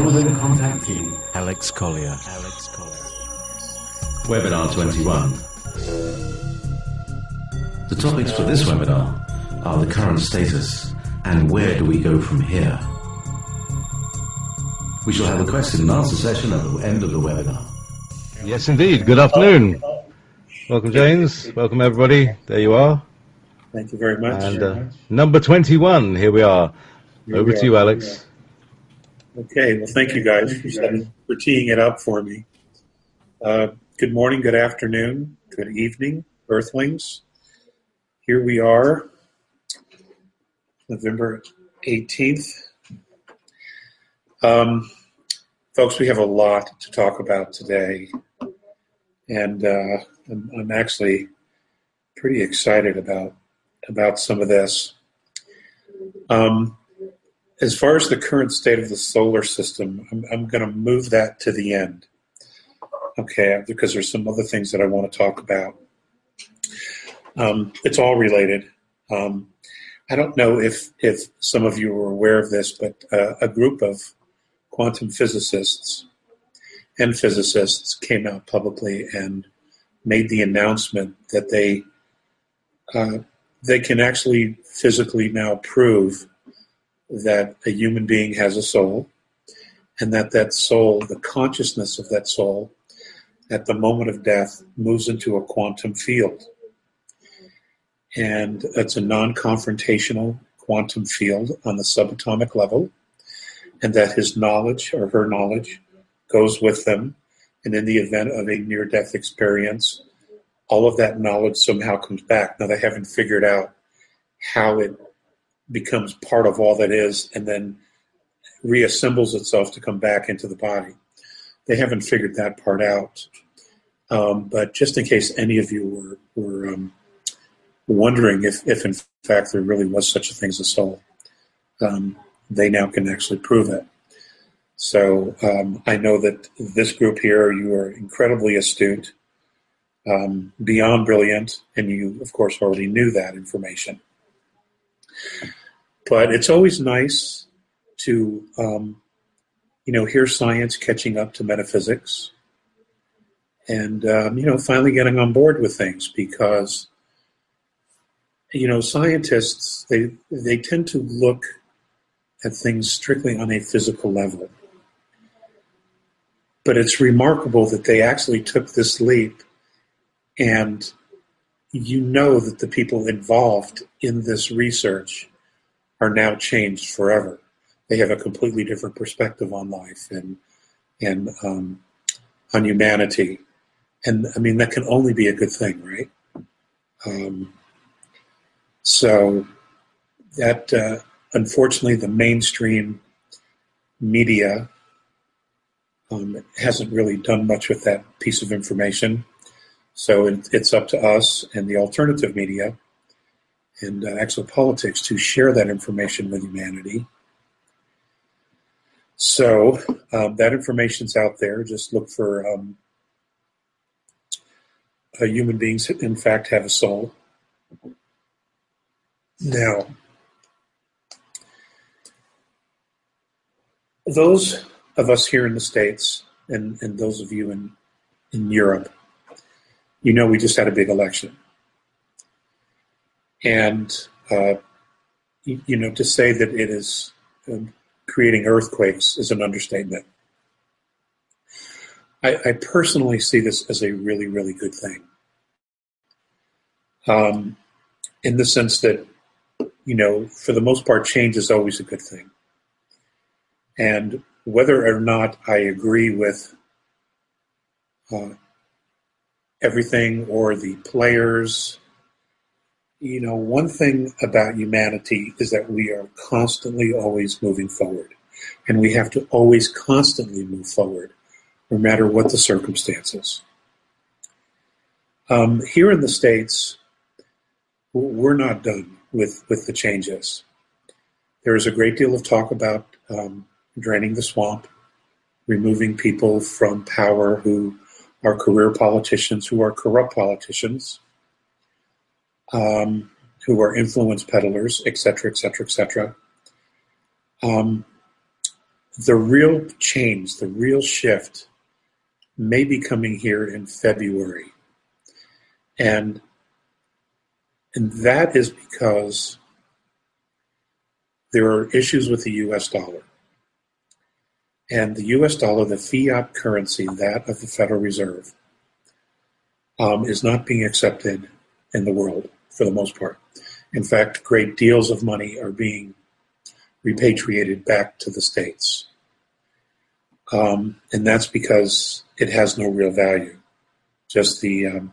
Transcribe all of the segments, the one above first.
Donovan Contact Team. Alex Collier. Webinar 21. The topics for this webinar are the current status and where do we go from here. We shall have a question and answer session at the end of the webinar. Yes, indeed. Good afternoon. Welcome, James. Welcome, everybody. There you are. Thank you very much. And number 21, here we are. Over to you, Alex. Okay, well, thank you guys for teeing it up for me. Good morning, good afternoon, good evening, Earthlings. Here we are, November 18th. Folks, we have a lot to talk about today, and I'm actually pretty excited about some of this. As far as the current state of the solar system, I'm going to move that to the end, okay, because there's some other things that I want to talk about. It's all related. I don't know if some of you are aware of this, but a group of quantum physicists and physicists came out publicly and made the announcement that they can actually physically now prove that a human being has a soul, and that soul, the consciousness of that soul, at the moment of death, moves into a quantum field. And it's a non-confrontational quantum field on the subatomic level, and that his knowledge or her knowledge goes with them, and in the event of a near-death experience, all of that knowledge somehow comes back. Now, they haven't figured out how it becomes part of all that is and then reassembles itself to come back into the body. They haven't figured that part out. But just in case any of you were wondering if in fact there really was such a thing as a soul, they now can actually prove it. So I know that this group here, you are incredibly astute, beyond brilliant, and you, of course, already knew that information. But it's always nice to, hear science catching up to metaphysics and, finally getting on board with things because, scientists, they tend to look at things strictly on a physical level. But it's remarkable that they actually took this leap, and that the people involved in this research are now changed forever. They have a completely different perspective on life and on humanity. And, I mean, that can only be a good thing, right? So that, unfortunately, the mainstream media hasn't really done much with that piece of information. So it's up to us and the alternative media and exopolitics to share that information with humanity. So that information's out there. Just look for human beings in fact have a soul. Now, those of us here in the States and those of you in Europe, we just had a big election. And, to say that it is creating earthquakes is an understatement. I personally see this as a really, really good thing. In the sense that, for the most part, change is always a good thing. And whether or not I agree with everything or the players, one thing about humanity is that we are constantly always moving forward. And we have to always constantly move forward, no matter what the circumstances. Here in the States, we're not done with the changes. There is a great deal of talk about draining the swamp, removing people from power who are career politicians, who are corrupt politicians, who are influence peddlers, et cetera, et cetera, et cetera. the real change, the real shift may be coming here in February. And that is because there are issues with the US dollar. And the US dollar, the fiat currency, that of the Federal Reserve, is not being accepted in the world for the most part. In fact, great deals of money are being repatriated back to the States. And that's because it has no real value, just the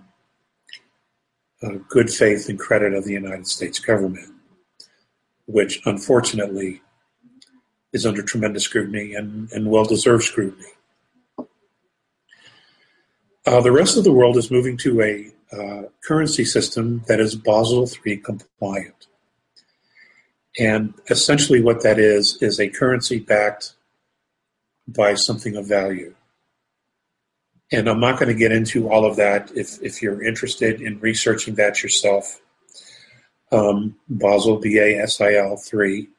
good faith and credit of the United States government, which unfortunately is under tremendous scrutiny and well-deserved scrutiny. The rest of the world is moving to a currency system that is Basel III compliant. And essentially what that is a currency backed by something of value. And I'm not going to get into all of that if you're interested in researching that yourself. Basel, B-A-S-I-L 3.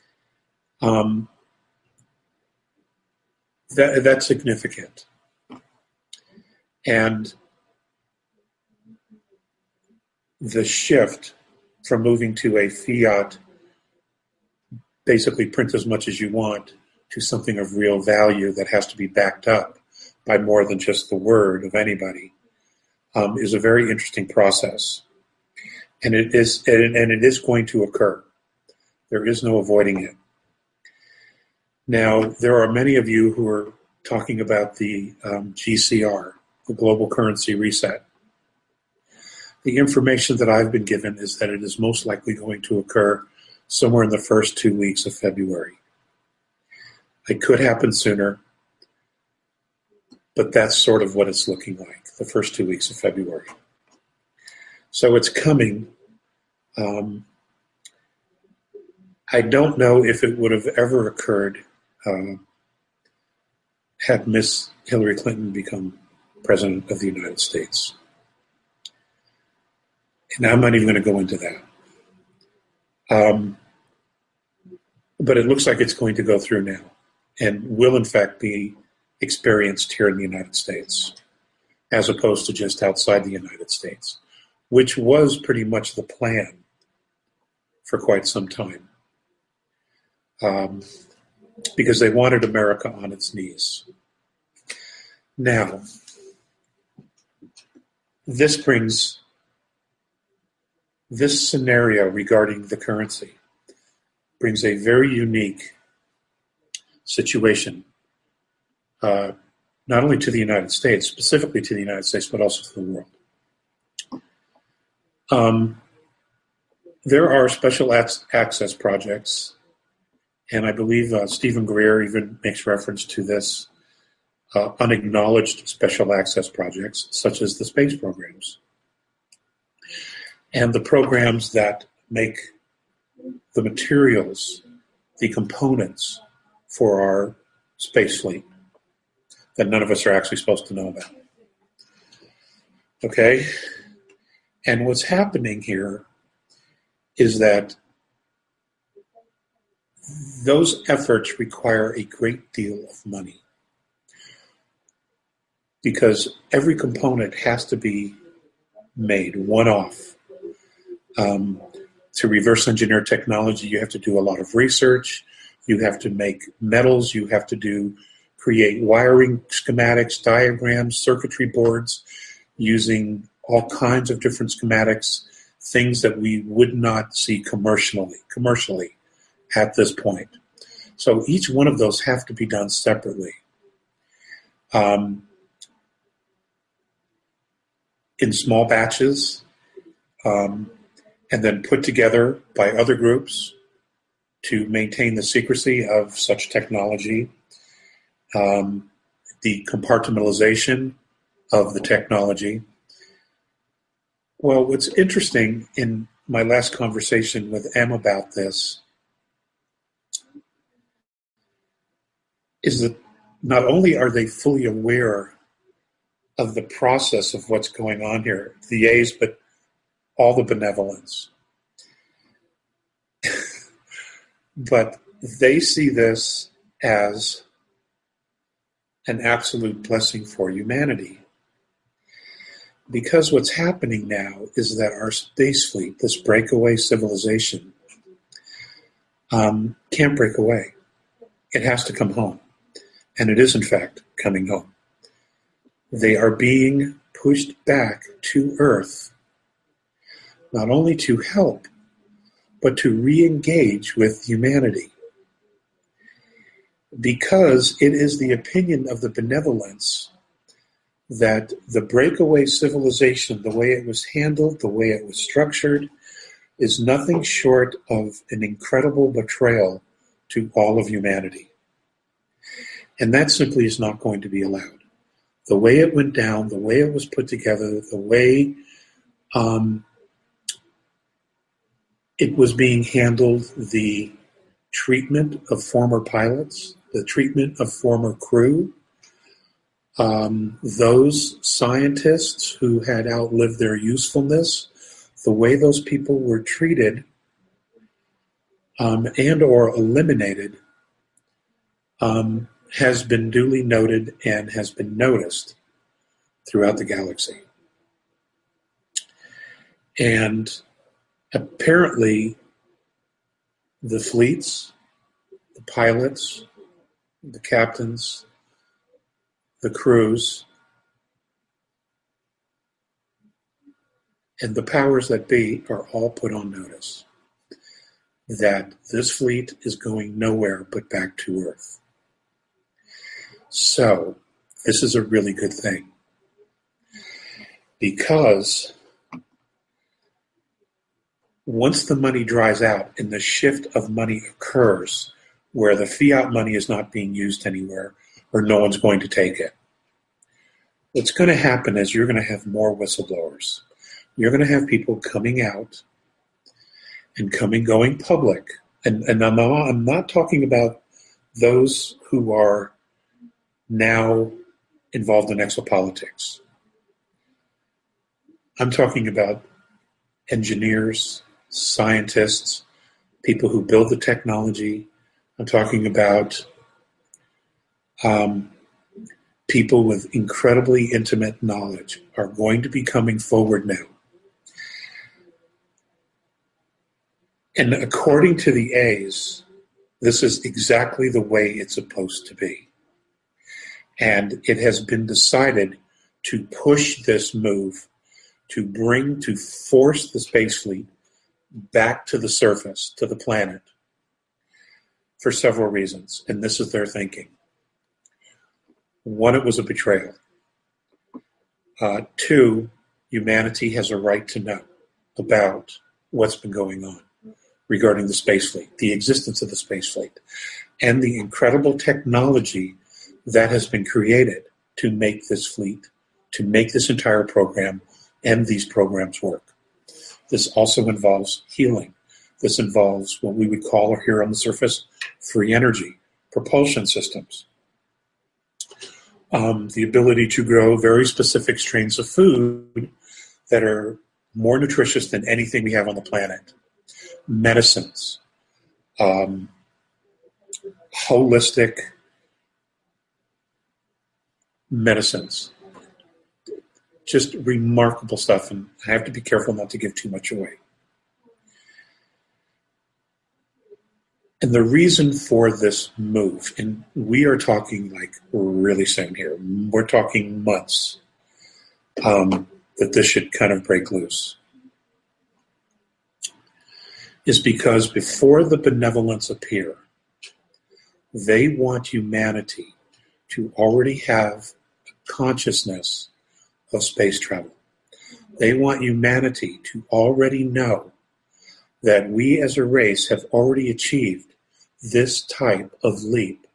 That's significant. And the shift from moving to a fiat, basically print as much as you want, to something of real value that has to be backed up by more than just the word of anybody, is a very interesting process. And it is going to occur. There is no avoiding it. Now, there are many of you who are talking about the GCR, the Global Currency Reset. The information that I've been given is that it is most likely going to occur somewhere in the first 2 weeks of February. It could happen sooner, but that's sort of what it's looking like, the first 2 weeks of February. So it's coming. I don't know if it would have ever occurred had Miss Hillary Clinton become President of the United States. And I'm not even going to go into that. But it looks like it's going to go through now and will, in fact, be experienced here in the United States, as opposed to just outside the United States, which was pretty much the plan for quite some time, because they wanted America on its knees. Now, this scenario regarding the currency brings a very unique situation, not only to the United States, specifically to the United States, but also to the world. There are special access projects, and I believe Stephen Greer even makes reference to this, unacknowledged special access projects, such as the space programs. And the programs that make the materials, the components for our space fleet that none of us are actually supposed to know about. Okay? And what's happening here is that those efforts require a great deal of money, because every component has to be made one-off. To reverse engineer technology, you have to do a lot of research. You have to make metals. You have to create wiring schematics, diagrams, circuitry boards, using all kinds of different schematics, things that we would not see commercially at this point. So each one of those have to be done separately. In small batches, and then put together by other groups to maintain the secrecy of such technology, the compartmentalization of the technology. Well, what's interesting in my last conversation with Em about this is that not only are they fully aware of the process of what's going on here, the A's, but all the benevolence. But they see this as an absolute blessing for humanity. Because what's happening now is that our space fleet, this breakaway civilization, can't break away. It has to come home. And it is, in fact, coming home. They are being pushed back to Earth, not only to help, but to re-engage with humanity. Because it is the opinion of the benevolence that the breakaway civilization, the way it was handled, the way it was structured, is nothing short of an incredible betrayal to all of humanity. And that simply is not going to be allowed. The way it went down, the way it was put together, the way it was being handled, the treatment of former pilots, the treatment of former crew, those scientists who had outlived their usefulness, the way those people were treated and or eliminated has been duly noted and has been noticed throughout the galaxy. And apparently the fleets, the pilots, the captains, the crews, and the powers that be are all put on notice that this fleet is going nowhere but back to Earth. So, this is a really good thing. Because once the money dries out and the shift of money occurs where the fiat money is not being used anywhere or no one's going to take it, what's going to happen is you're going to have more whistleblowers. You're going to have people coming out and going public. And I'm not talking about those who are now involved in exopolitics. I'm talking about engineers, scientists, people who build the technology. I'm talking about people with incredibly intimate knowledge are going to be coming forward now. And according to the A's, this is exactly the way it's supposed to be. And it has been decided to push this move to force the space fleet back to the surface, to the planet, for several reasons. And this is their thinking. One, it was a betrayal. Two, humanity has a right to know about what's been going on regarding the space fleet, the existence of the space fleet, and the incredible technology that has been created to make this fleet, to make this entire program and these programs work. This also involves healing. This involves what we would call here on the surface free energy, propulsion systems, the ability to grow very specific strains of food that are more nutritious than anything we have on the planet, medicines, holistic medicines, just remarkable stuff. And I have to be careful not to give too much away. And the reason for this move, and we are talking like really soon here, we're talking months, that this should kind of break loose, is because before the benevolence appear, they want humanity to already have consciousness of space travel. They want humanity to already know that we as a race have already achieved this type of leap,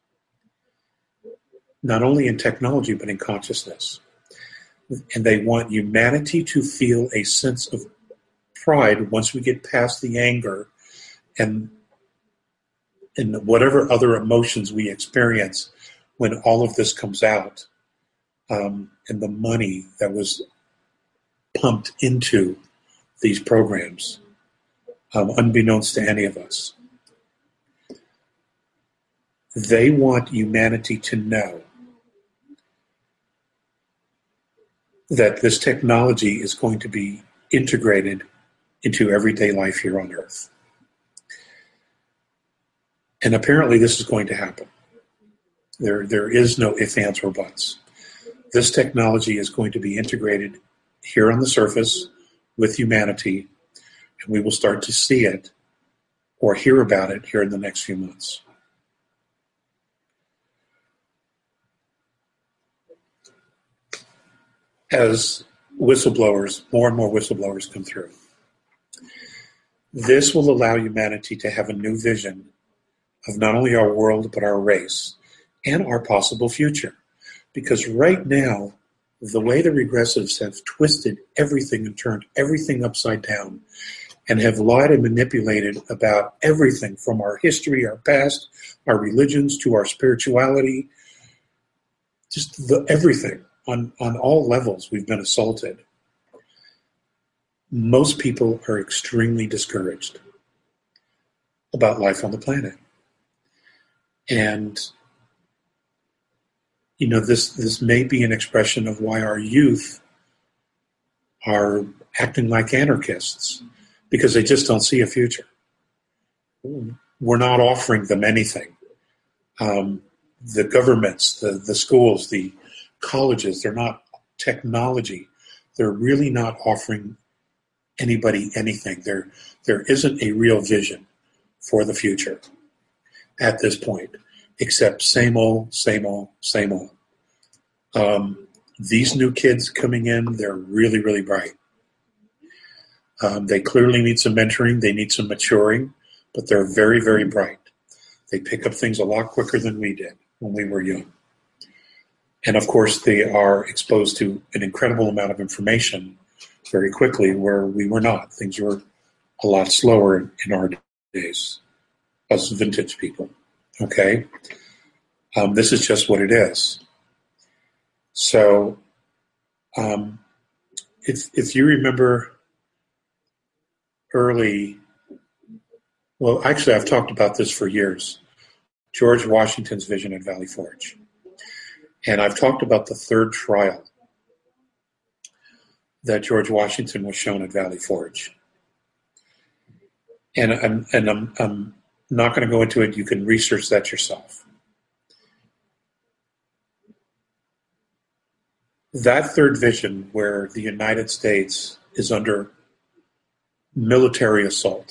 not only in technology, but in consciousness. And they want humanity to feel a sense of pride once we get past the anger and whatever other emotions we experience when all of this comes out, and the money that was pumped into these programs, unbeknownst to any of us. They want humanity to know that this technology is going to be integrated into everyday life here on Earth. And apparently this is going to happen. There is no ifs, ands, or buts. This technology is going to be integrated here on the surface with humanity, and we will start to see it or hear about it here in the next few months. As whistleblowers, more and more whistleblowers come through, this will allow humanity to have a new vision of not only our world, but our race and our possible future. Because right now, the way the regressives have twisted everything and turned everything upside down and have lied and manipulated about everything from our history, our past, our religions, to our spirituality, just everything. On all levels, we've been assaulted. Most people are extremely discouraged about life on the planet. And, you know, this may be an expression of why our youth are acting like anarchists, because they just don't see a future. We're not offering them anything. The governments, the schools, the colleges, they're not technology. They're really not offering anybody anything. There isn't a real vision for the future at this point, except same old, same old, same old. These new kids coming in, they're really, really bright. They clearly need some mentoring. They need some maturing, but they're very, very bright. They pick up things a lot quicker than we did when we were young. And of course, they are exposed to an incredible amount of information very quickly, where we were not. Things were a lot slower in our days, us vintage people. Okay? This is just what it is. So, if you remember early, well, actually, I've talked about this for years, George Washington's vision at Valley Forge. And I've talked about the third trial that George Washington was shown at Valley Forge. And I'm not going to go into it. You can research that yourself. That third vision, where the United States is under military assault,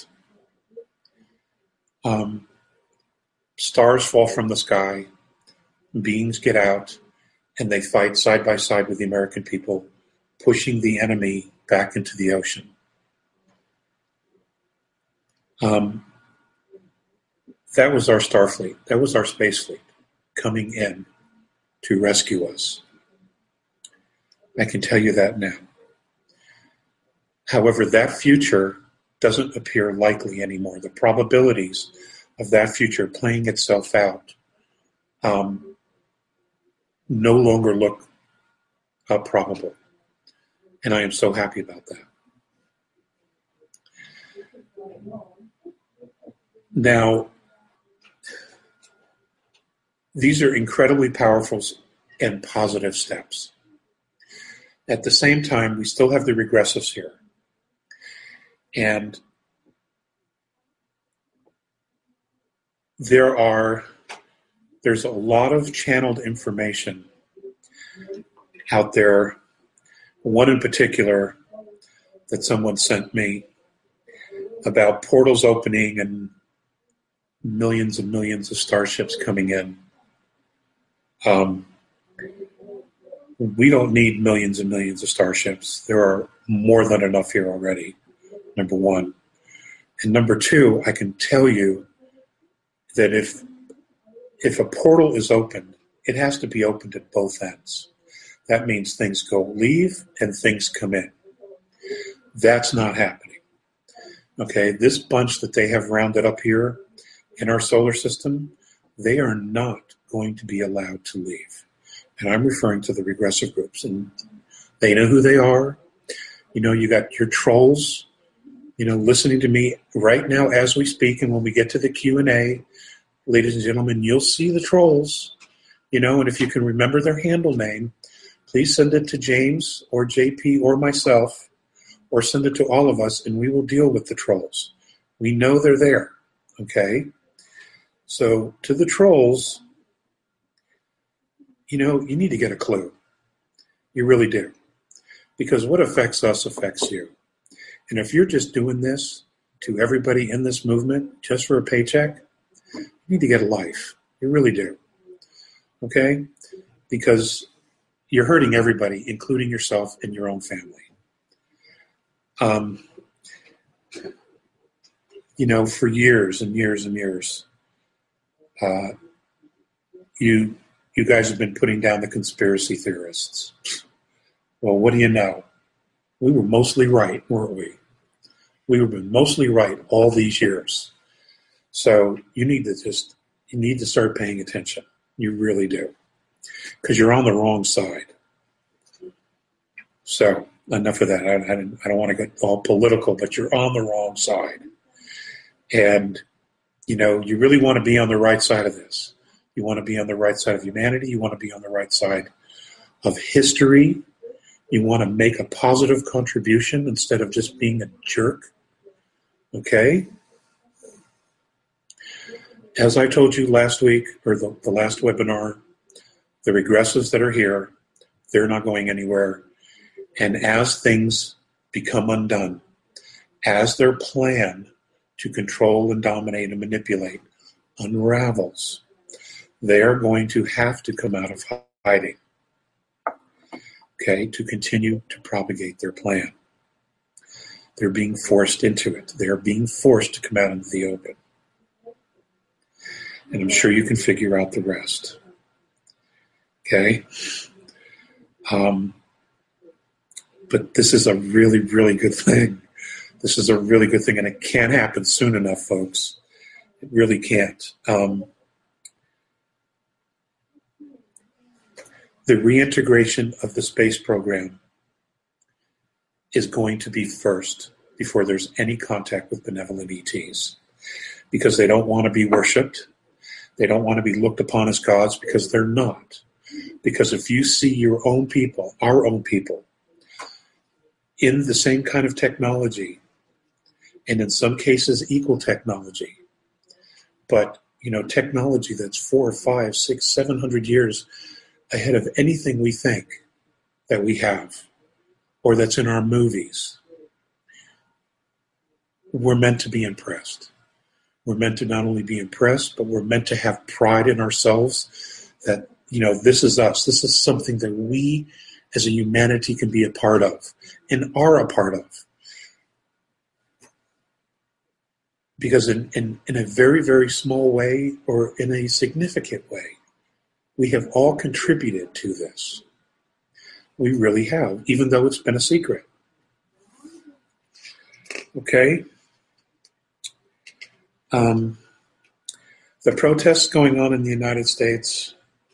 stars fall from the sky, beings get out, and they fight side by side with the American people, pushing the enemy back into the ocean. That was our Starfleet. That was our space fleet coming in to rescue us. I can tell you that now. However, that future doesn't appear likely anymore. The probabilities of that future playing itself out no longer look probable. And I am so happy about that. Now, these are incredibly powerful and positive steps. At the same time, we still have the regressives here. And there's a lot of channeled information out there. One in particular that someone sent me about portals opening and millions and millions of starships coming in. We don't need millions and millions of starships. There are more than enough here already, number one. And number two, I can tell you that if a portal is opened, it has to be opened at both ends. That means things leave and things come in. That's not happening. Okay, this bunch that they have rounded up here in our solar system, they are not going to be allowed to leave. And I'm referring to the regressive groups, and they know who they are. You know, you got your trolls, you know, listening to me right now as we speak, and when we get to the Q&A, ladies and gentlemen, you'll see the trolls, and if you can remember their handle name, please send it to James or JP or myself, or send it to all of us, and we will deal with the trolls. We know they're there, okay? So to the trolls, you need to get a clue. You really do. Because what affects us affects you. And if you're just doing this to everybody in this movement just for a paycheck, you need to get a life. You really do. Okay? Because you're hurting everybody, including yourself and your own family. For years and years and years, you guys have been putting down the conspiracy theorists. Well, what do you know? We were mostly right, weren't we? We were mostly right all these years. So you need to start paying attention. You really do. Because you're on the wrong side. So enough of that. I don't want to get all political, but you're on the wrong side. And, you really want to be on the right side of this. You want to be on the right side of humanity. You want to be on the right side of history. You want to make a positive contribution instead of just being a jerk. Okay? As I told you last week, or the last webinar, the regressives that are here, they're not going anywhere. And as things become undone, as their plan to control and dominate and manipulate unravels, they are going to have to come out of hiding, okay, to continue to propagate their plan. They're being forced into it. They're being forced to come out into the open. And I'm sure you can figure out the rest. Okay? But this is a really, really good thing. This is a really good thing, and it can't happen soon enough, folks. It really can't. The reintegration of the space program is going to be first before there's any contact with benevolent ETs, because they don't want to be worshipped. They don't want to be looked upon as gods, because they're not. Because if you see your own people, our own people, in the same kind of technology, and in some cases equal technology, but technology that's 4, 5, 6, 700 years ahead of anything we think that we have, or that's in our movies, we're meant to be impressed. We're meant to not only be impressed, but we're meant to have pride in ourselves that, this is us. This is something that we as a humanity can be a part of and are a part of. Because in a very, very small way, or in a significant way, we have all contributed to this. We really have, even though it's been a secret. Okay? The protests going on in the United States,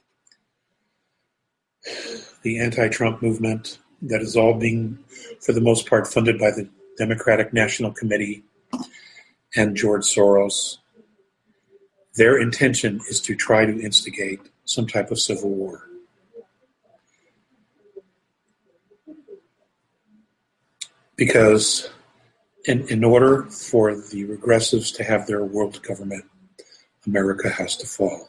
the anti-Trump movement, that is all being, for the most part, funded by the Democratic National Committee and George Soros. Their intention is to try to instigate some type of civil war. Because in order for the regressives to have their world government, America has to fall.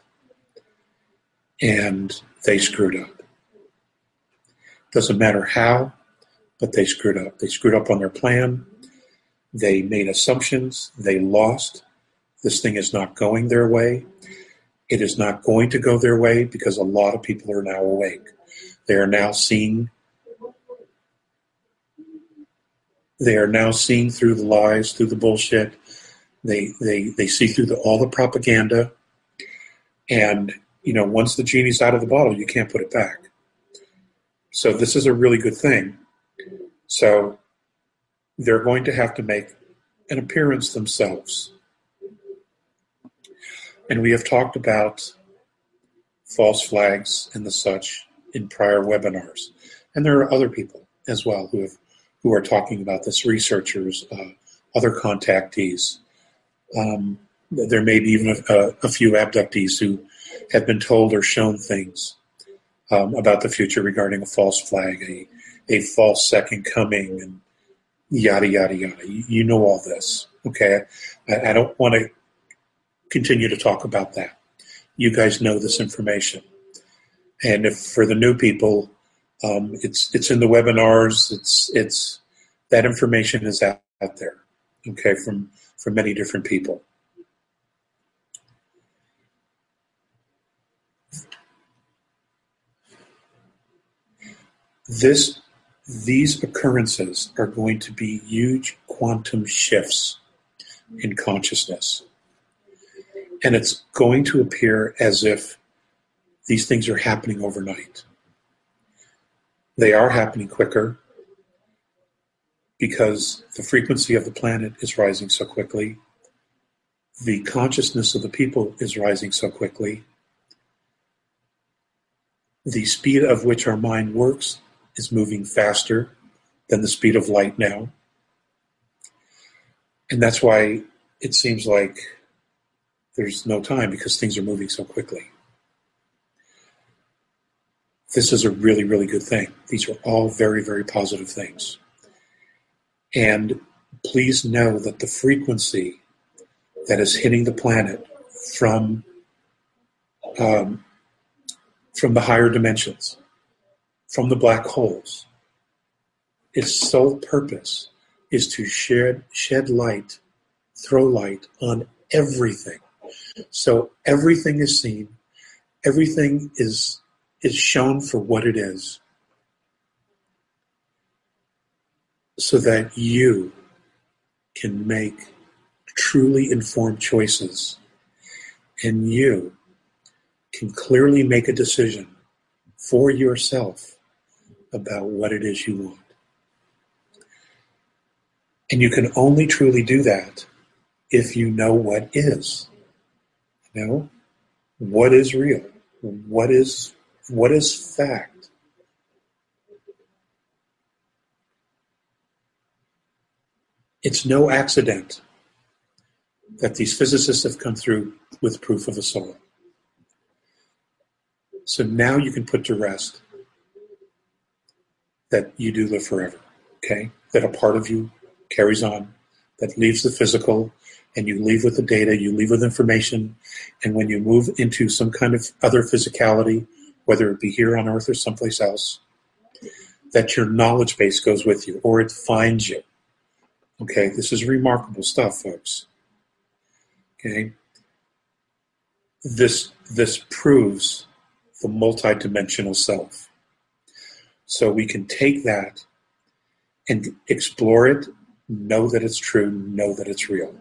And they screwed up. Doesn't matter how, but they screwed up. They screwed up on their plan. They made assumptions. They lost. This thing is not going their way. It is not going to go their way because a lot of people are now awake. They are now seeing through the lies, through the bullshit. They see through all the propaganda. And, once the genie's out of the bottle, you can't put it back. So this is a really good thing. So they're going to have to make an appearance themselves. And we have talked about false flags and the such in prior webinars. And there are other people as well who are talking about this, researchers, other contactees. There may be even a few abductees who have been told or shown things about the future regarding a false flag, a false second coming, and yada, yada, yada. You know all this, okay? I don't want to continue to talk about that. You guys know this information. And if for the new people, it's in the webinars, it's that information is out there, okay, from many different people. These occurrences are going to be huge quantum shifts in consciousness. And it's going to appear as if these things are happening overnight. They are happening quicker because the frequency of the planet is rising so quickly. The consciousness of the people is rising so quickly. The speed of which our mind works is moving faster than the speed of light now. And that's why it seems like there's no time, because things are moving so quickly. This is a really, really good thing. These are all very, very positive things. And please know that the frequency that is hitting the planet from the higher dimensions, from the black holes, its sole purpose is to shed light, throw light on everything. So everything is seen, everything is shown for what it is, so that you can make truly informed choices, and you can clearly make a decision for yourself about what it is you want. And you can only truly do that if you know what is. You know, what is real? What is fact? It's no accident that these physicists have come through with proof of a soul. So now you can put to rest that you do live forever, okay? That a part of you carries on, that leaves the physical, and you leave with the data, you leave with information, and when you move into some kind of other physicality, whether it be here on Earth or someplace else, that your knowledge base goes with you, or it finds you. Okay, this is remarkable stuff, folks. Okay, this proves the multidimensional self. So we can take that and explore it, know that it's true, know that it's real.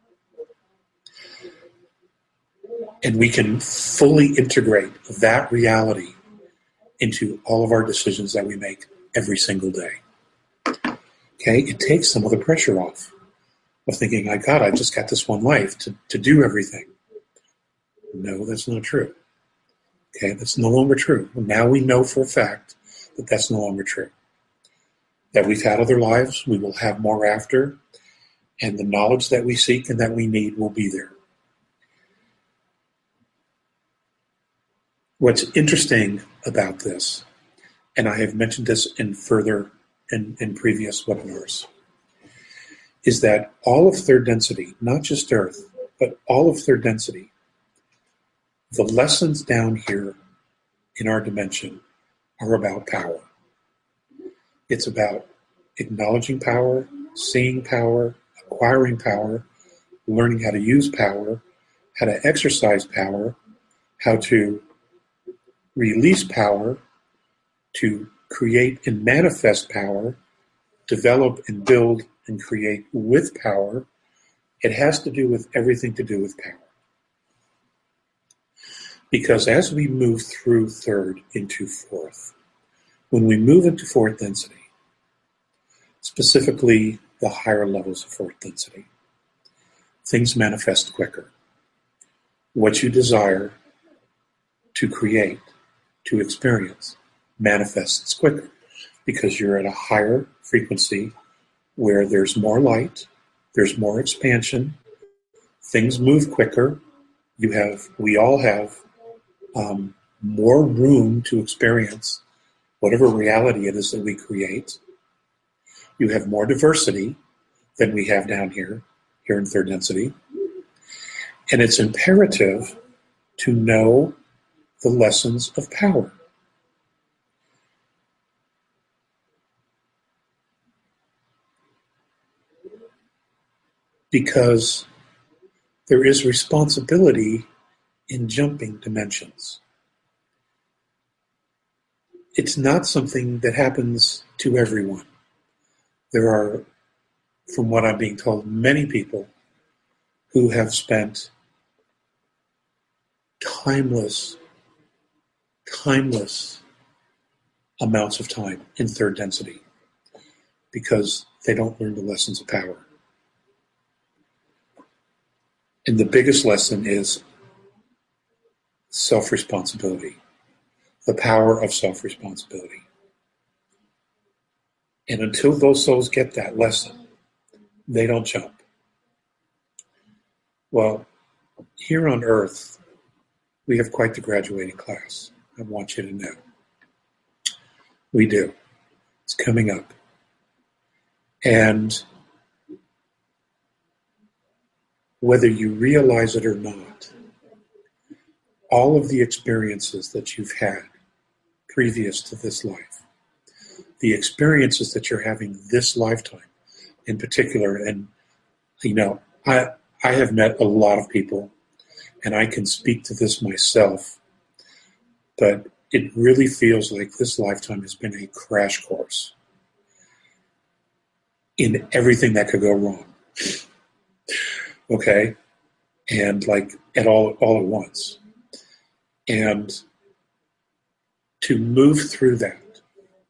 And we can fully integrate that reality into all of our decisions that we make every single day. Okay, it takes some of the pressure off of thinking, my God, I just got this one life to do everything. No, that's not true. Okay, that's no longer true. Now we know for a fact that that's no longer true. That we've had other lives, we will have more after, and the knowledge that we seek and that we need will be there. What's interesting about this, and I have mentioned this in previous webinars, is that all of third density, not just Earth, but all of third density, the lessons down here in our dimension are about power. It's about acknowledging power, seeing power, acquiring power, learning how to use power, how to exercise power, how to release power, to create and manifest power, develop and build and create with power. It has to do with everything to do with power. Because as we move through third into fourth, when we move into fourth density, specifically the higher levels of fourth density, things manifest quicker. What you desire to create, to experience, manifests quicker because you're at a higher frequency where there's more light, there's more expansion, things move quicker. We all have more room to experience whatever reality it is that we create. You have more diversity than we have down here in third density. And it's imperative to know the lessons of power. Because there is responsibility in jumping dimensions. It's not something that happens to everyone. There are, from what I'm being told, many people who have spent timeless amounts of time in third density because they don't learn the lessons of power. And the biggest lesson is self-responsibility, the power of self-responsibility. And until those souls get that lesson, they don't jump. Well, here on Earth, we have quite the graduating class. I want you to know. We do. It's coming up. And whether you realize it or not, all of the experiences that you've had previous to this life, the experiences that you're having this lifetime in particular, and I have met a lot of people, and I can speak to this myself, but it really feels like this lifetime has been a crash course in everything that could go wrong. Okay? And like all at once. And to move through that,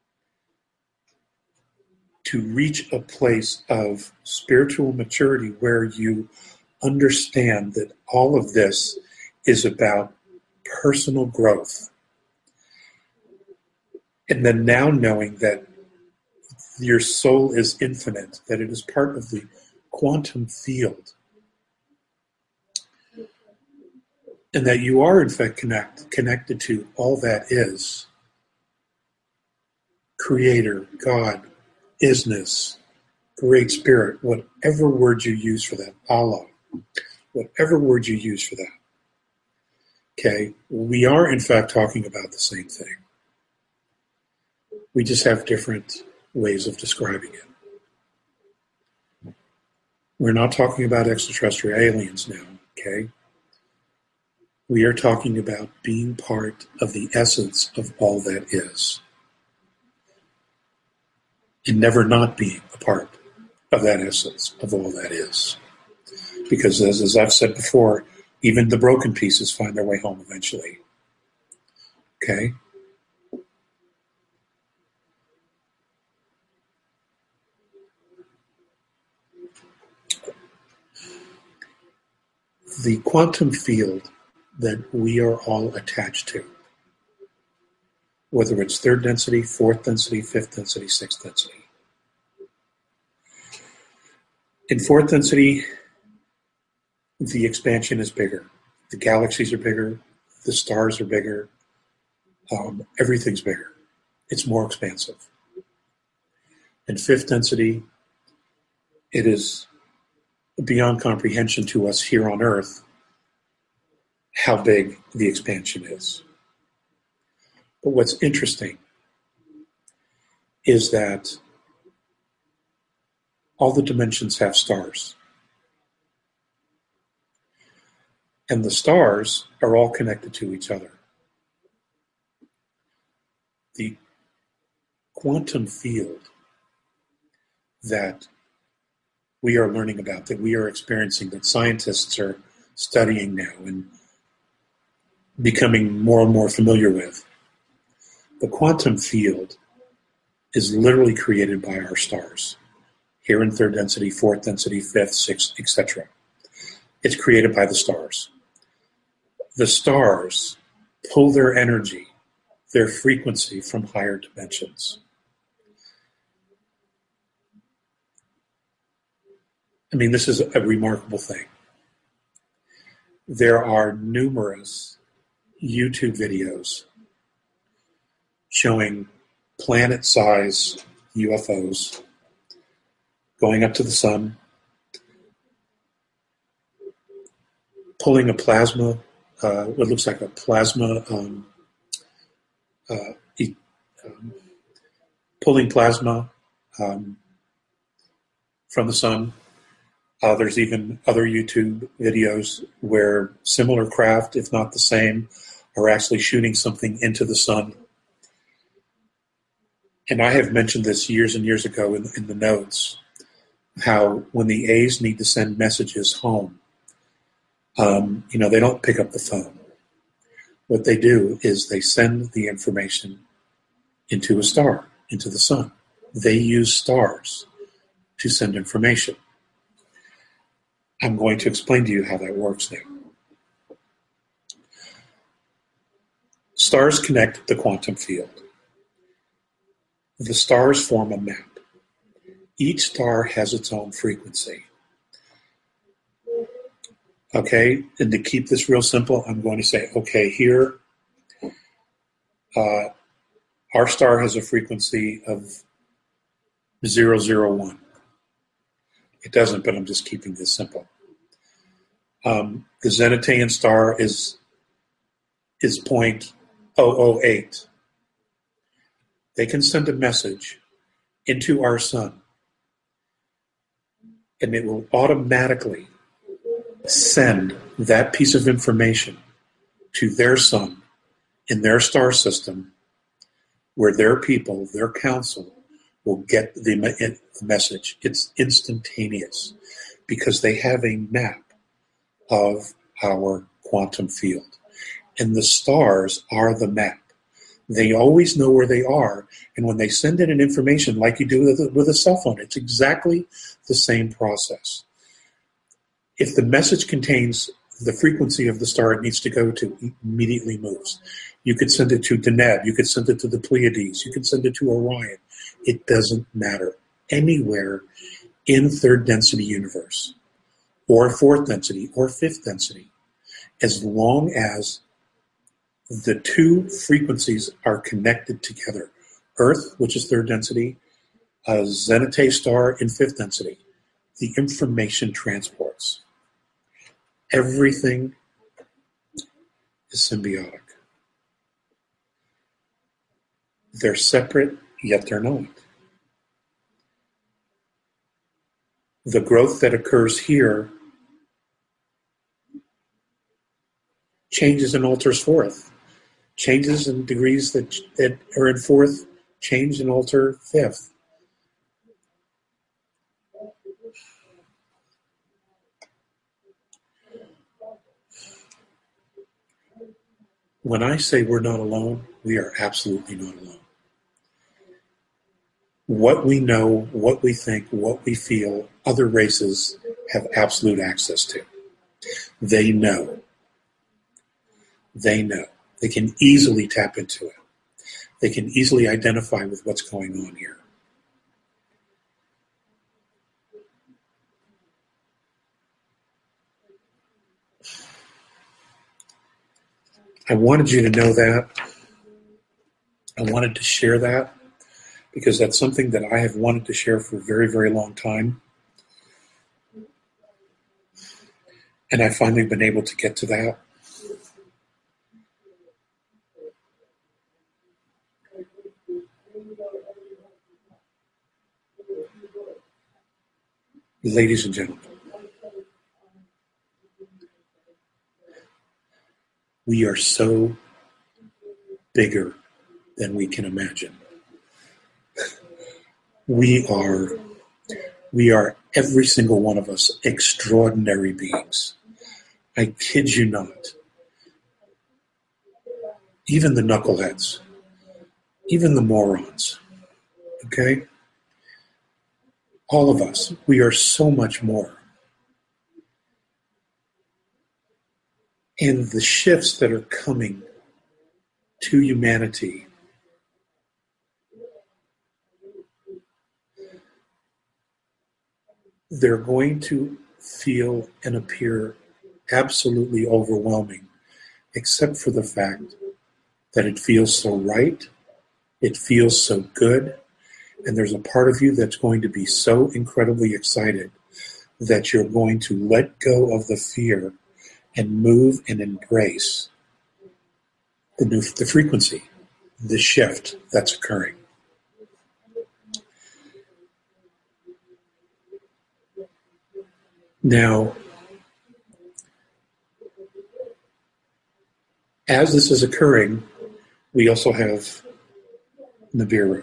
to reach a place of spiritual maturity where you understand that all of this is about personal growth. And then now knowing that your soul is infinite, that it is part of the quantum field, and that you are in fact connected to all that is, Creator, God, isness, Great Spirit, whatever word you use for that, Allah, whatever word you use for that. Okay, we are in fact talking about the same thing. We just have different ways of describing it. We're not talking about extraterrestrial aliens now, okay? We are talking about being part of the essence of all that is. And never not being a part of that essence of all that is. Because as I've said before, even the broken pieces find their way home eventually. Okay? The quantum field that we are all attached to, whether it's third density, fourth density, fifth density, sixth density. In fourth density, the expansion is bigger. The galaxies are bigger. The stars are bigger. Everything's bigger. It's more expansive. In fifth density, it is beyond comprehension to us here on Earth how big the expansion is. But what's interesting is that all the dimensions have stars. And the stars are all connected to each other. The quantum field that we are learning about, that we are experiencing, that scientists are studying now and becoming more and more familiar with, the quantum field is literally created by our stars. Here in third density, fourth density, fifth, sixth, etc. It's created by the stars. The stars pull their energy, their frequency from higher dimensions. I mean, this is a remarkable thing. There are numerous YouTube videos showing planet-sized UFOs going up to the sun, pulling a plasma, what looks like a plasma, pulling plasma from the sun. There's even other YouTube videos where similar craft, if not the same, are actually shooting something into the sun. And I have mentioned this years and years ago in the notes, how when the A's need to send messages home, they don't pick up the phone. What they do is they send the information into a star, into the sun. They use stars to send information. I'm going to explain to you how that works now. Stars connect the quantum field. The stars form a map. Each star has its own frequency. Okay, and to keep this real simple, I'm going to say, okay, here, our star has a frequency of 001. It doesn't, but I'm just keeping this simple. The Zenitaian star is 0.008. They can send a message into our sun, and it will automatically send that piece of information to their sun in their star system, where their people, their council, will get the message. It's instantaneous because they have a map of our quantum field. And the stars are the map. They always know where they are. And when they send in an information like you do with a cell phone, it's exactly the same process. If the message contains the frequency of the star it needs to go to, it immediately moves. You could send it to Deneb. You could send it to the Pleiades. You could send it to Orion. It doesn't matter. Anywhere in third density universe, or fourth density, or fifth density, as long as the two frequencies are connected together. Earth, which is third density, a Zenitay star in fifth density, the information transports. Everything is symbiotic. They're separate, yet they're not. The growth that occurs here changes and alters fourth. Changes in degrees that are in fourth change and alter fifth. When I say we're not alone, we are absolutely not alone. What we know, what we think, what we feel, other races have absolute access to. They know. They know. They can easily tap into it. They can easily identify with what's going on here. I wanted you to know that. I wanted to share that because that's something that I have wanted to share for a very, very long time. And I've finally been able to get to that. Ladies and gentlemen, we are so bigger than we can imagine. We are every single one of us extraordinary beings. I kid you not. Even the knuckleheads, even the morons, okay? All of us, we are so much more. And the shifts that are coming to humanity they're going to feel and appear absolutely overwhelming, except for the fact that it feels so right, it feels so good, and there's a part of you that's going to be so incredibly excited that you're going to let go of the fear and move and embrace the frequency, the shift that's occurring. Now, as this is occurring, we also have Nibiru.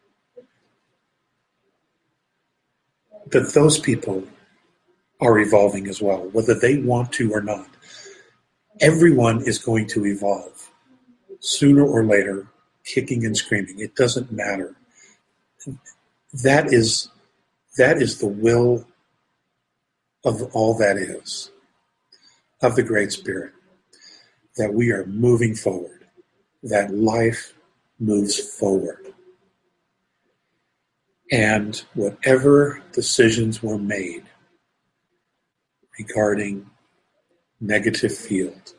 But those people are evolving as well, whether they want to or not. Everyone is going to evolve sooner or later, kicking and screaming. It doesn't matter. That is the will of all that is, of the Great Spirit, that we are moving forward, that life moves forward. And whatever decisions were made regarding negative field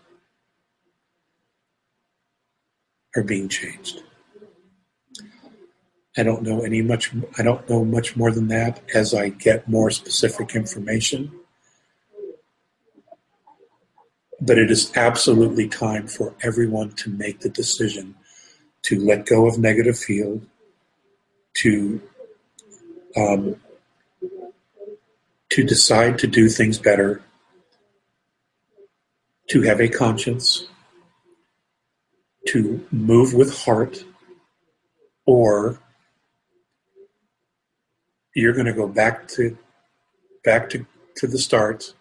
are being changed. I don't know much more than that as I get more specific information. But it is absolutely time for everyone to make the decision to let go of negative field, to decide to do things better, to have a conscience, to move with heart, or you're going to go back to the start,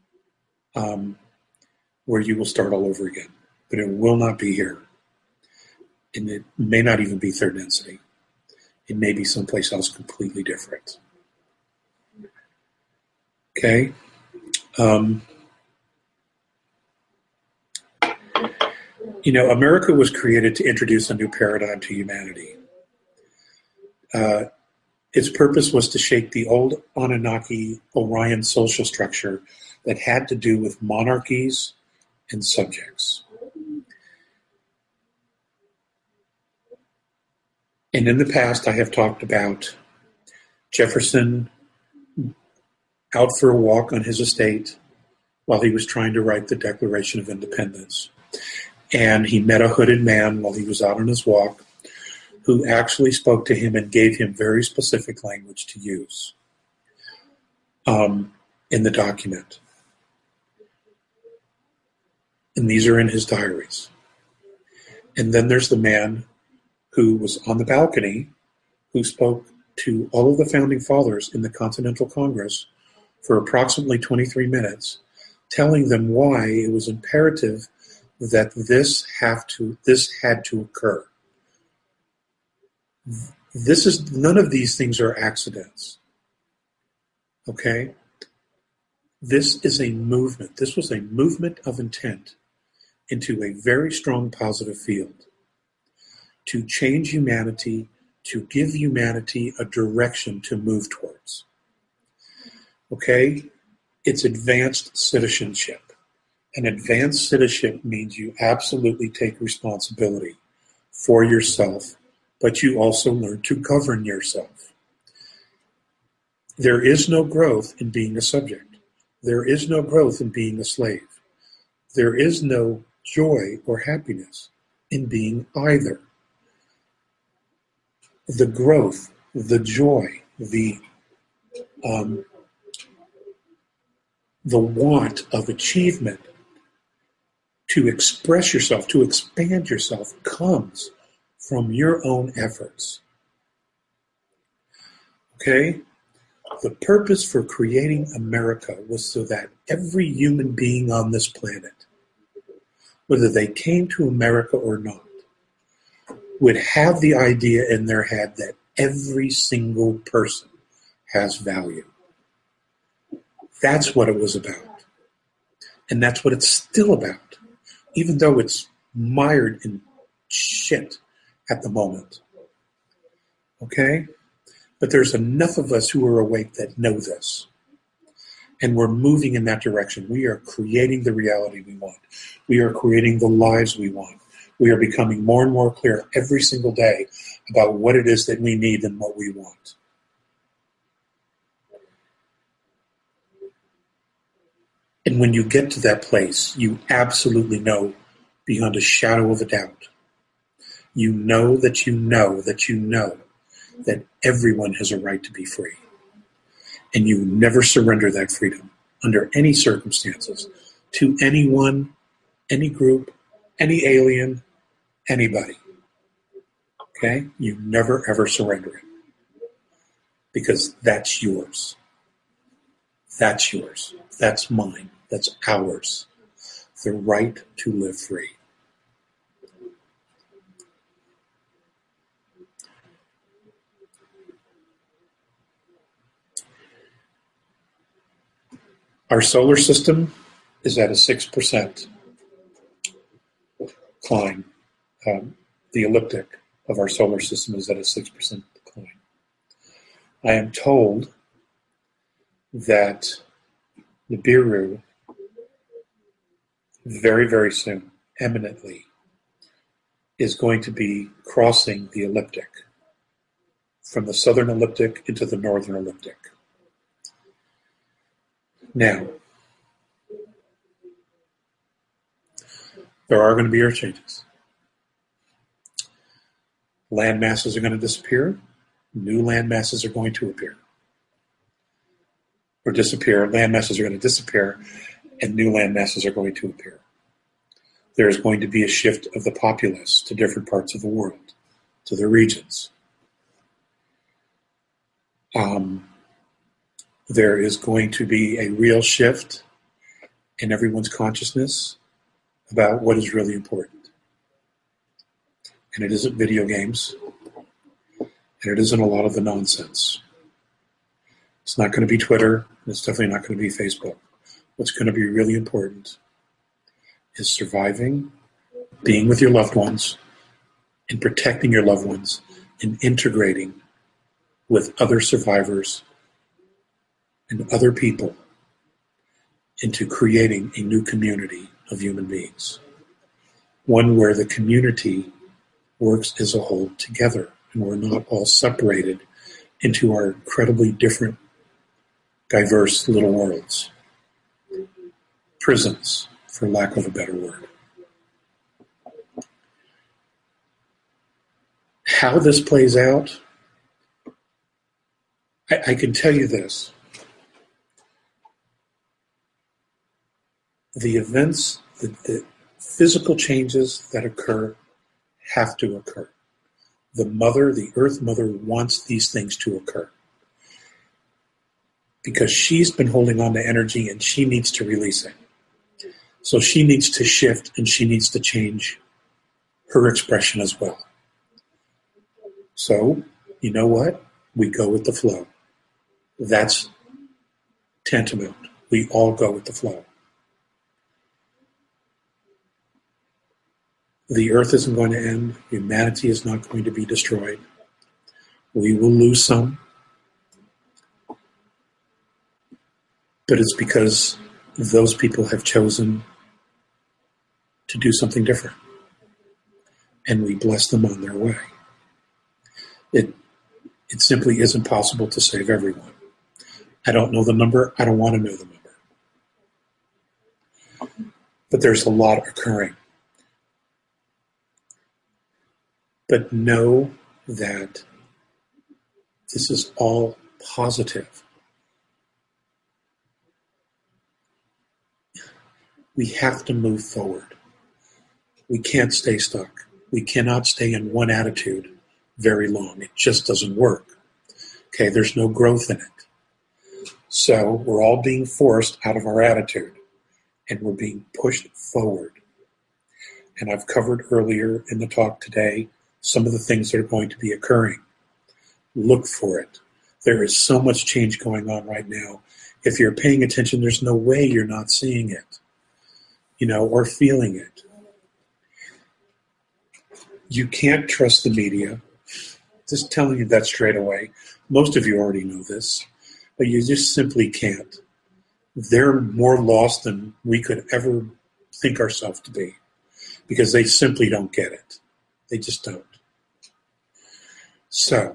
where you will start all over again. But it will not be here. And it may not even be third density. It may be someplace else completely different. Okay? America was created to introduce a new paradigm to humanity. Its purpose was to shake the old Anunnaki Orion social structure that had to do with monarchies and subjects. And in the past, I have talked about Jefferson out for a walk on his estate while he was trying to write the Declaration of Independence. And he met a hooded man while he was out on his walk who actually spoke to him and gave him very specific language to use in the document. And these are in his diaries. And then there's the man who was on the balcony who spoke to all of the founding fathers in the Continental Congress for approximately 23 minutes, telling them why it was imperative that this had to occur. None of these things are accidents. Okay? This is a movement. This was a movement of intent into a very strong positive field to change humanity, to give humanity a direction to move towards. Okay? It's advanced citizenship. And advanced citizenship means you absolutely take responsibility for yourself, but you also learn to govern yourself. There is no growth in being a subject. There is no growth in being a slave. There is no joy or happiness in being either. The growth, the joy, the want of achievement to express yourself, to expand yourself, comes from your own efforts. Okay? The purpose for creating America was so that every human being on this planet, whether they came to America or not, would have the idea in their head that every single person has value. That's what it was about. And that's what it's still about, even though it's mired in shit at the moment. Okay? But there's enough of us who are awake that know this. And we're moving in that direction. We are creating the reality we want. We are creating the lives we want. We are becoming more and more clear every single day about what it is that we need and what we want. And when you get to that place, you absolutely know beyond a shadow of a doubt. You know that you know that you know that everyone has a right to be free. And you never surrender that freedom under any circumstances to anyone, any group, any alien, anybody. Okay? You never ever surrender it. Because that's yours. That's yours. That's mine. That's ours. The right to live free. Our solar system is at a 6% decline. The elliptic of our solar system is at a 6% decline. I am told that Nibiru very, very soon, eminently, is going to be crossing the elliptic from the southern elliptic into the northern elliptic. Now, there are going to be earth changes. Land masses are going to disappear. New land masses are going to appear. Or disappear. Land masses are going to disappear, and new land masses are going to appear. There is going to be a shift of the populace to different parts of the world, to their regions. There is going to be a real shift in everyone's consciousness about what is really important. And it isn't video games, and it isn't a lot of the nonsense. It's not going to be Twitter, and it's definitely not going to be Facebook. What's going to be really important is surviving, being with your loved ones, and protecting your loved ones, and integrating with other survivors and other people into creating a new community of human beings. One where the community works as a whole together, and we're not all separated into our incredibly different, diverse little worlds. Prisons, for lack of a better word. How this plays out, I can tell you this. The events, the physical changes that occur have to occur. The mother, the Earth Mother, wants these things to occur. Because she's been holding on to energy and she needs to release it. So she needs to shift and she needs to change her expression as well. So, you know what? We go with the flow. That's tantamount. We all go with the flow. The earth isn't going to end. Humanity is not going to be destroyed. We will lose some. But it's because those people have chosen to do something different. And we bless them on their way. It simply isn't possible to save everyone. I don't know the number. I don't want to know the number. But there's a lot occurring. But know that this is all positive. We have to move forward. We can't stay stuck. We cannot stay in one attitude very long. It just doesn't work. Okay, there's no growth in it. So we're all being forced out of our attitude, and we're being pushed forward. And I've covered earlier in the talk today some of the things that are going to be occurring. Look for it. There is so much change going on right now. If you're paying attention, there's no way you're not seeing it, or feeling it. You can't trust the media. Just telling you that straight away. Most of you already know this, but you just simply can't. they're more lost than we could ever think ourselves to be, because they simply don't get it. They just don't. So,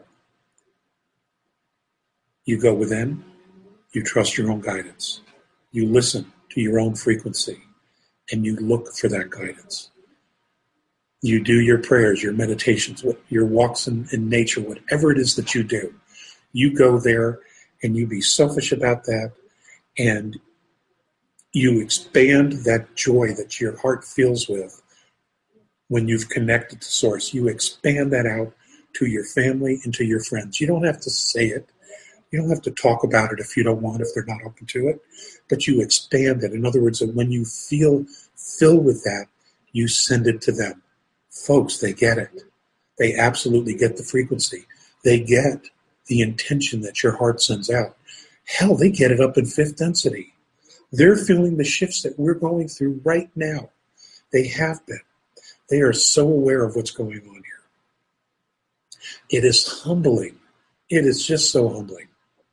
you go within, you trust your own guidance, you listen to your own frequency, and you look for that guidance. You do your prayers, your meditations, your walks in nature, whatever it is that you do. You go there and you be selfish about that, and you expand that joy that your heart feels with when you've connected to Source. You expand that out to your family and to your friends. You don't have to say it. You don't have to talk about it if you don't want, if they're not open to it, but you expand it. In other words, when you feel filled with that, you send it to them. Folks, they get it. They absolutely get the frequency. They get the intention that your heart sends out. Hell, they get it up in fifth density. They're feeling the shifts that we're going through right now. They have been. They are so aware of what's going on here. It is humbling. It is just so humbling.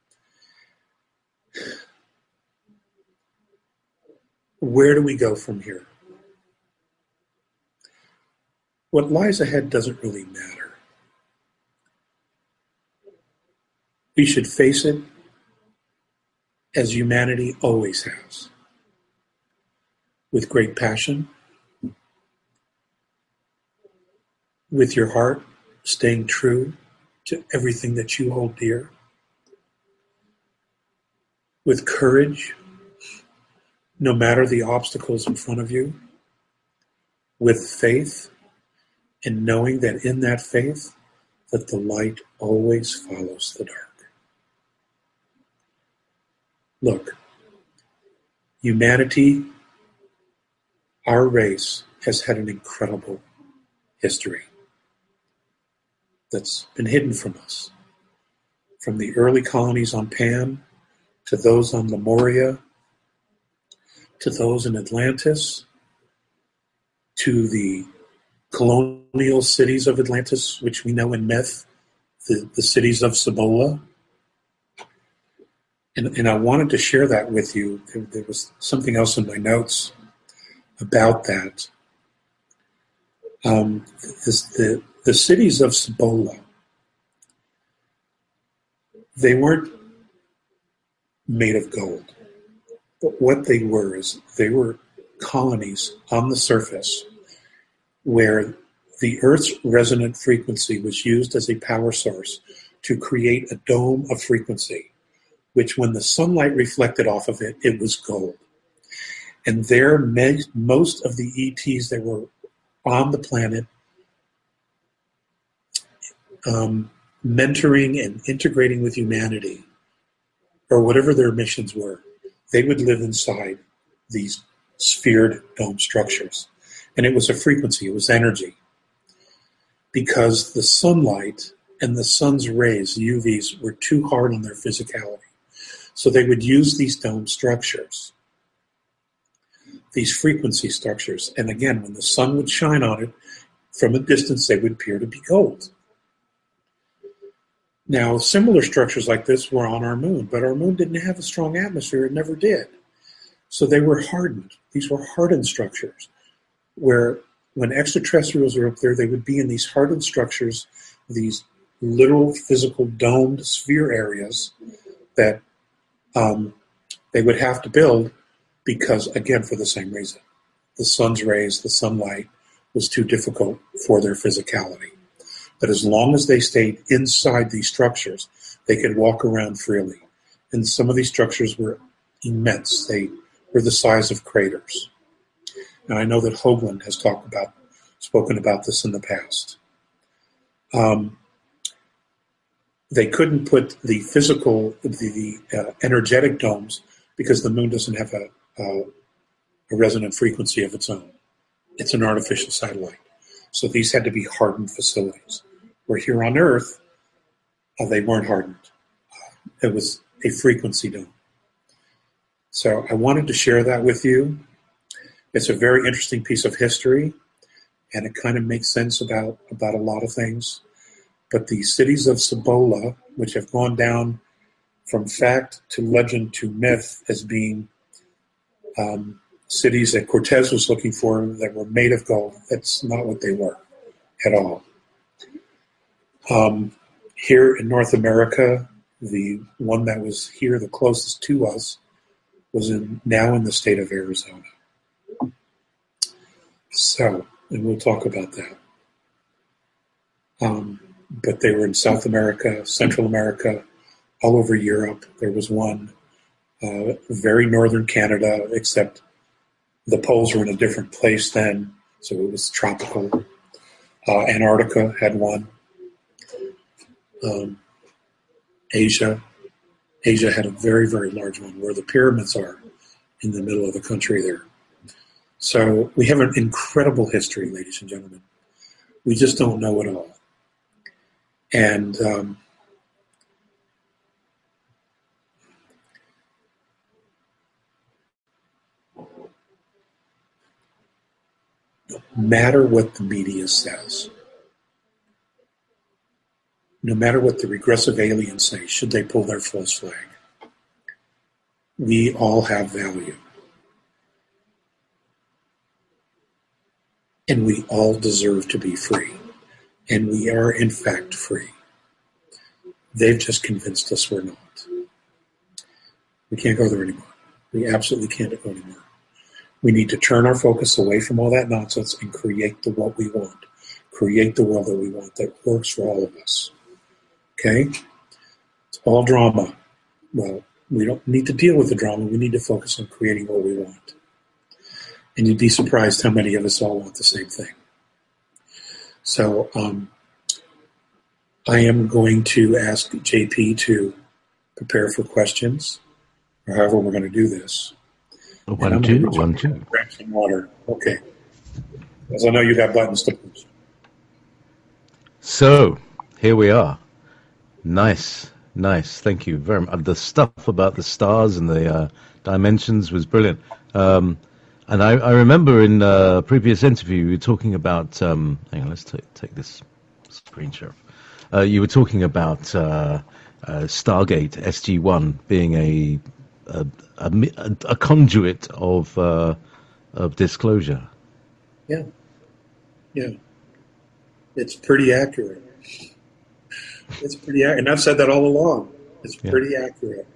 Where do we go from here? What lies ahead doesn't really matter. We should face it as humanity always has, with great passion, with your heart staying true to everything that you hold dear, with courage, no matter the obstacles in front of you, with faith, and knowing that in that faith, that the light always follows the dark. Look, humanity, our race, has had an incredible history that's been hidden from us. From the early colonies on Pan, to those on Lemuria, to those in Atlantis, to the colonial cities of Atlantis, which we know in myth, the cities of Cibola. And I wanted to share that with you. There was something else in my notes about that. The cities of Cibola, they weren't made of gold. But what they were is they were colonies on the surface where the Earth's resonant frequency was used as a power source to create a dome of frequency, which when the sunlight reflected off of it, it was gold. And there, most of the ETs that were on the planet, mentoring and integrating with humanity, or whatever their missions were, they would live inside these sphered dome structures. And it was a frequency, it was energy. Because the sunlight and the sun's rays, UVs, were too hard on their physicality. So they would use these dome structures, these frequency structures. And again, when the sun would shine on it, from a distance, they would appear to be gold. Now, similar structures like this were on our moon, but our moon didn't have a strong atmosphere. It never did. So they were hardened. These were hardened structures, where when extraterrestrials were up there, they would be in these hardened structures, these literal physical domed sphere areas that they would have to build because, again, for the same reason. The sun's rays, the sunlight was too difficult for their physicality. But as long as they stayed inside these structures, they could walk around freely. And some of these structures were immense. They were the size of craters. And I know that Hoagland has spoken about this in the past. They couldn't put the physical, the energetic domes because the moon doesn't have a resonant frequency of its own. It's an artificial satellite. So these had to be hardened facilities. Where here on Earth, they weren't hardened. It was a frequency dome. So I wanted to share that with you. It's a very interesting piece of history, and it kind of makes sense about a lot of things. But the cities of Cibola, which have gone down from fact to legend to myth as being cities that Cortez was looking for that were made of gold. That's not what they were at all. Here in North America, the one that was here the closest to us was now in the state of Arizona. So, and we'll talk about that. But they were in South America, Central America, all over Europe. There was one very northern Canada, except the poles were in a different place then, so it was tropical. Antarctica had one. Asia had a very, very large one where the pyramids are in the middle of the country there. So we have an incredible history, ladies and gentlemen. We just don't know it all. And no matter what the media says, no matter what the regressive aliens say, should they pull their false flag, we all have value. And we all deserve to be free. And we are, in fact, free. They've just convinced us we're not. We can't go there anymore. We absolutely can't go anymore. We need to turn our focus away from all that nonsense and create what we want. Create the world that we want that works for all of us. Okay? It's all drama. Well, we don't need to deal with the drama. We need to focus on creating what we want. And you'd be surprised how many of us all want the same thing. So I am going to ask JP to prepare for questions, or however we're going to do this. One, two. Grab some water. Okay. Because I know you got buttons to push. So, here we are. Nice. Thank you very much. The stuff about the stars and the dimensions was brilliant. And I remember in a previous interview, you were talking about... hang on, let's take this screen share. You were talking about Stargate SG-1 being a conduit of disclosure. Yeah. It's pretty accurate. And I've said that all along. It's pretty accurate.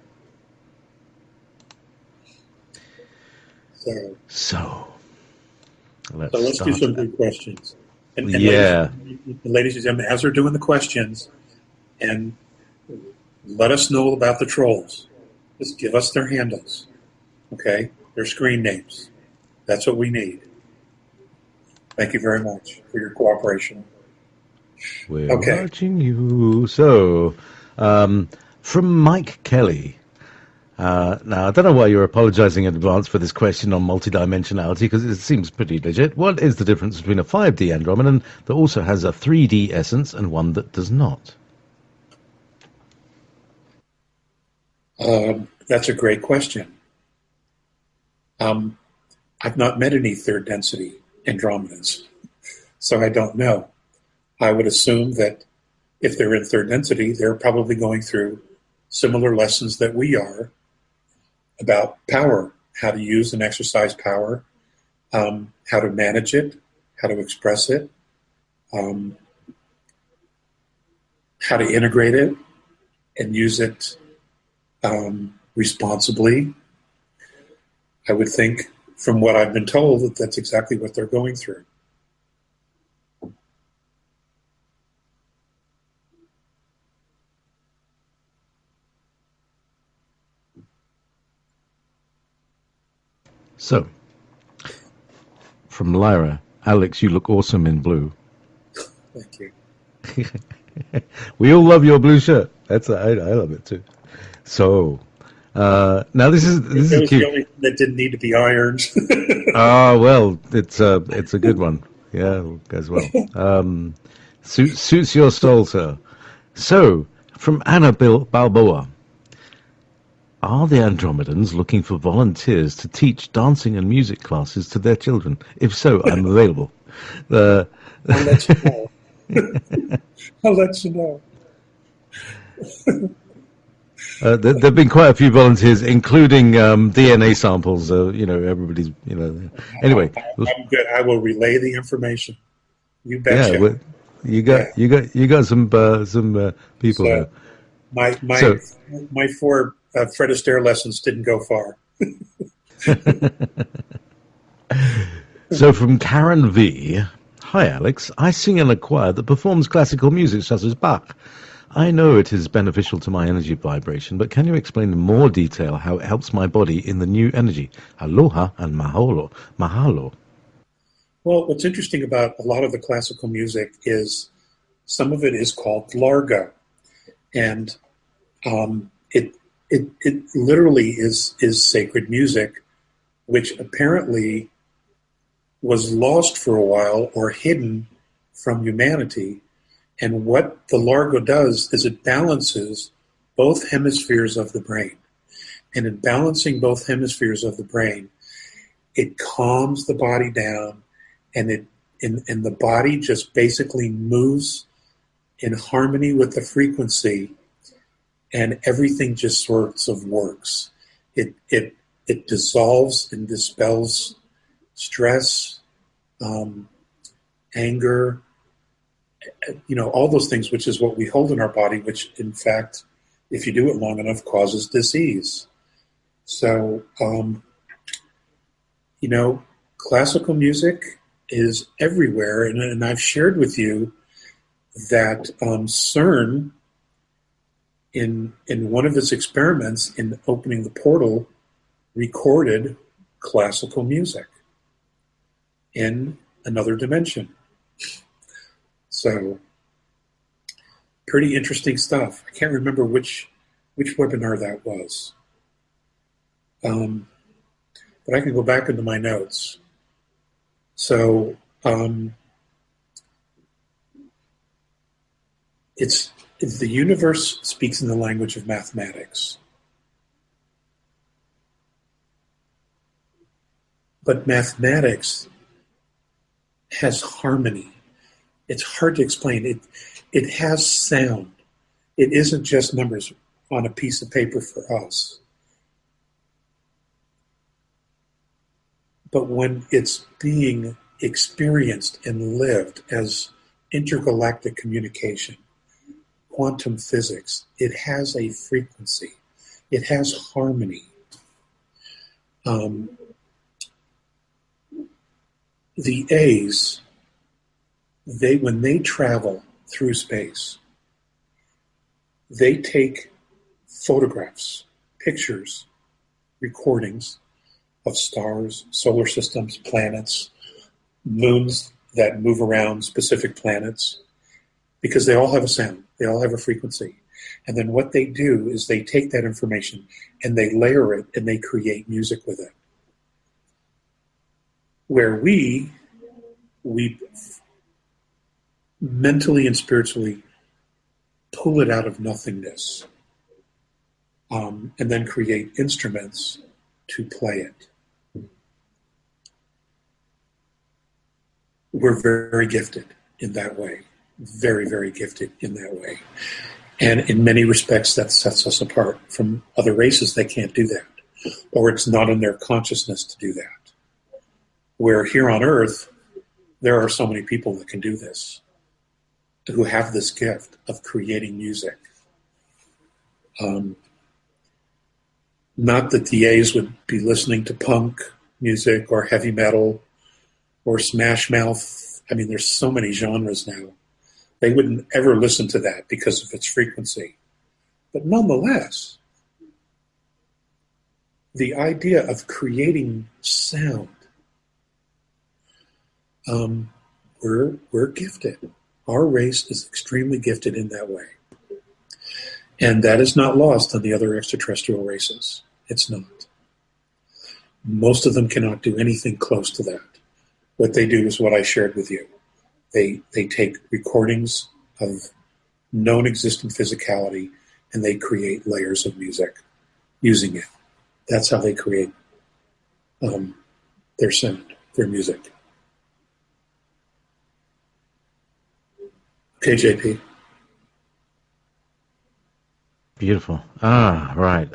So let's do some good questions. And ladies and gentlemen, as they're doing the questions, and let us know about the trolls. Just give us their handles, okay? Their screen names. That's what we need. Thank you very much for your cooperation. We're watching you. So, from Mike Kelly. Now, I don't know why you're apologizing in advance for this question on multidimensionality, because it seems pretty legit. What is the difference between a 5D Andromedan that also has a 3D essence and one that does not? That's a great question. I've not met any third density Andromedans, so I don't know. I would assume that if they're in third density, they're probably going through similar lessons that we are about power, how to use and exercise power, how to manage it, how to express it, how to integrate it and use it responsibly. I would think, from what I've been told, that that's exactly what they're going through. So, from Lyra, Alex, you look awesome in blue. Thank you. We all love your blue shirt. I love it too. So, now this is cute. The only thing that didn't need to be ironed. Well, it's a good one. Yeah, as well. Suits your soul, sir. So, from Anna Balboa. Are the Andromedans looking for volunteers to teach dancing and music classes to their children? If so, I'm available. I'll let you know. I'll let you know. There've been quite a few volunteers, including DNA samples. Everybody's, Anyway, I'm good. I will relay the information. You betcha. yeah, you got some people So there. my my 4 Fred Astaire lessons didn't go far. So from Karen V. Hi, Alex. I sing in a choir that performs classical music such as Bach. I know it is beneficial to my energy vibration, but can you explain in more detail how it helps my body in the new energy? Aloha and mahalo. Mahalo. Well, what's interesting about a lot of the classical music is some of it is called Largo, and it literally is sacred music, which apparently was lost for a while or hidden from humanity. And what the Largo does is it balances both hemispheres of the brain. And in balancing both hemispheres of the brain, it calms the body down, and the body just basically moves in harmony with the frequency, and everything just sorts of works. It dissolves and dispels stress, anger, all those things, which is what we hold in our body, which in fact, if you do it long enough, causes disease. So, classical music is everywhere, and I've shared with you that CERN, in one of its experiments in opening the portal, recorded classical music in another dimension. So, pretty interesting stuff. I can't remember which webinar that was. But I can go back into my notes. So, it's the universe speaks in the language of mathematics. But mathematics has harmony. It's hard to explain. It has sound. It isn't just numbers on a piece of paper for us. But when it's being experienced and lived as intergalactic communication, quantum physics, it has a frequency. It has harmony. The A's, when they travel through space, they take photographs, pictures, recordings of stars, solar systems, planets, moons that move around specific planets, because they all have a sound, they all have a frequency. And then what they do is they take that information and they layer it and they create music with it. Where we mentally and spiritually pull it out of nothingness, and then create instruments to play it. We're very gifted in that way. Very, very gifted in that way. And in many respects, that sets us apart from other races. They can't do that. Or it's not in their consciousness to do that. Where here on Earth, there are so many people that can do this, who have this gift of creating music. Not that the A's would be listening to punk music or heavy metal or Smash Mouth. I mean, there's so many genres now. They wouldn't ever listen to that because of its frequency. But nonetheless, the idea of creating sound, we're gifted. Our race is extremely gifted in that way. And that is not lost on the other extraterrestrial races. It's not. Most of them cannot do anything close to that. What they do is what I shared with you. They take recordings of known existent physicality and they create layers of music using it. That's how they create their sound, their music. Okay, JP. Beautiful. Right.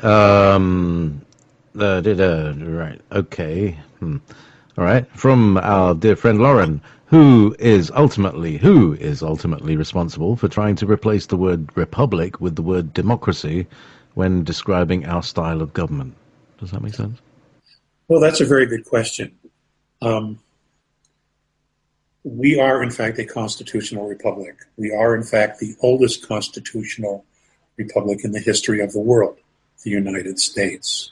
Right. Okay. All right. From our dear friend Lauren, who is ultimately responsible for trying to replace the word republic with the word democracy when describing our style of government? Does that make sense? Well, that's a very good question. We are, in fact, a constitutional republic. We are, in fact, the oldest constitutional republic in the history of the world, the United States.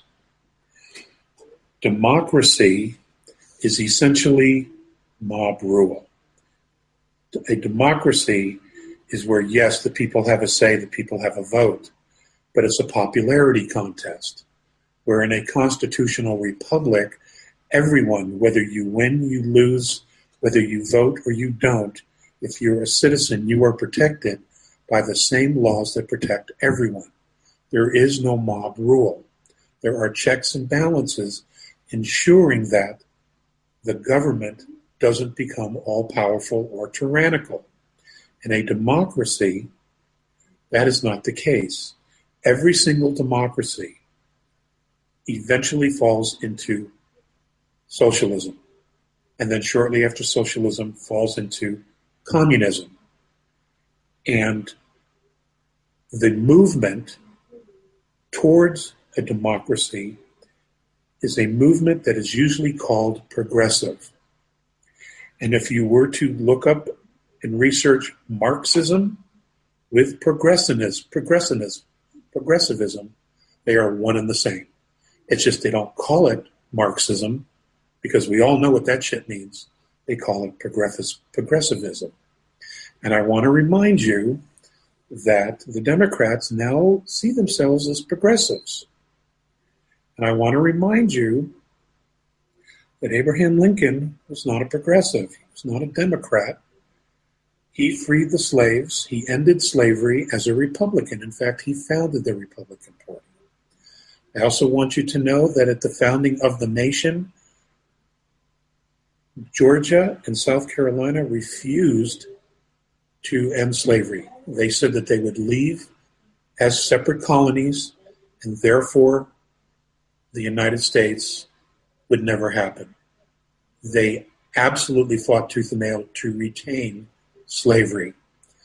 Democracy is essentially mob rule. A democracy is where, yes, the people have a say, the people have a vote, but it's a popularity contest. Where in a constitutional republic, everyone, whether you win, you lose, whether you vote or you don't, if you're a citizen, you are protected by the same laws that protect everyone. There is no mob rule. There are checks and balances ensuring that the government doesn't become all-powerful or tyrannical. In a democracy, that is not the case. Every single democracy eventually falls into socialism, and then shortly after socialism falls into communism. And the movement towards a democracy is a movement that is usually called progressive. And if you were to look up and research Marxism with progressivism, they are one and the same. It's just they don't call it Marxism because we all know what that shit means. They call it progressivism. And I want to remind you that the Democrats now see themselves as progressives. And I want to remind you that Abraham Lincoln was not a progressive. He was not a Democrat. He freed the slaves. He ended slavery as a Republican. In fact, he founded the Republican Party. I also want you to know that at the founding of the nation, Georgia and South Carolina refused to end slavery. They said that they would leave as separate colonies, and therefore the United States would never happen. They absolutely fought tooth and nail to retain slavery.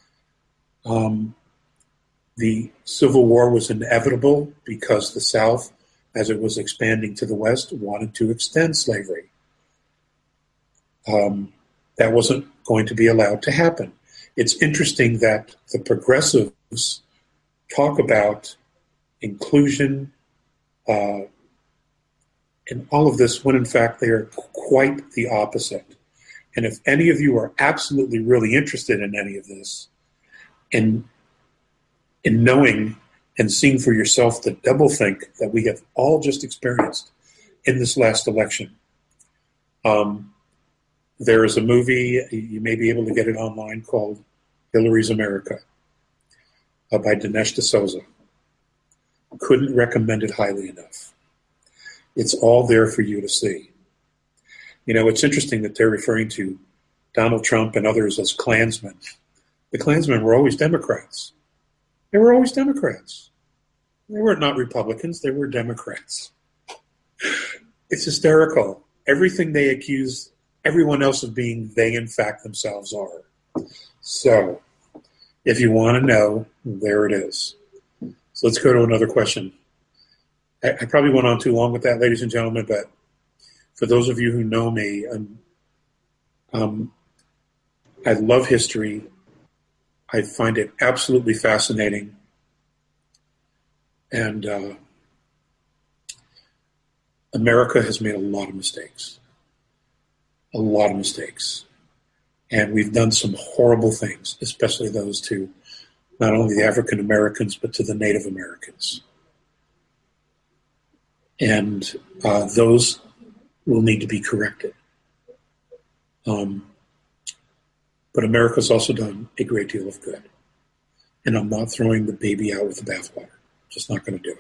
The Civil War was inevitable because the South, as it was expanding to the West, wanted to extend slavery. That wasn't going to be allowed to happen. It's interesting that the progressives talk about inclusion and all of this when in fact they are quite the opposite. And if any of you are absolutely really interested in any of this, in knowing and seeing for yourself the doublethink that we have all just experienced in this last election, there is a movie, you may be able to get it online, called Hillary's America by Dinesh D'Souza. Couldn't recommend it highly enough. It's all there for you to see. You know, it's interesting that they're referring to Donald Trump and others as Klansmen. The Klansmen were always Democrats. They were always Democrats. They were not Republicans, they were Democrats. It's hysterical. Everything they accuse everyone else of being, they in fact themselves are. So, if you want to know, there it is. So let's go to another question. I probably went on too long with that, ladies and gentlemen, but for those of you who know me, I love history. I find it absolutely fascinating. And America has made a lot of mistakes. A lot of mistakes. And we've done some horrible things, especially those to not only the African Americans, but to the Native Americans. And those will need to be corrected. But America's also done a great deal of good. And I'm not throwing the baby out with the bathwater. Just not going to do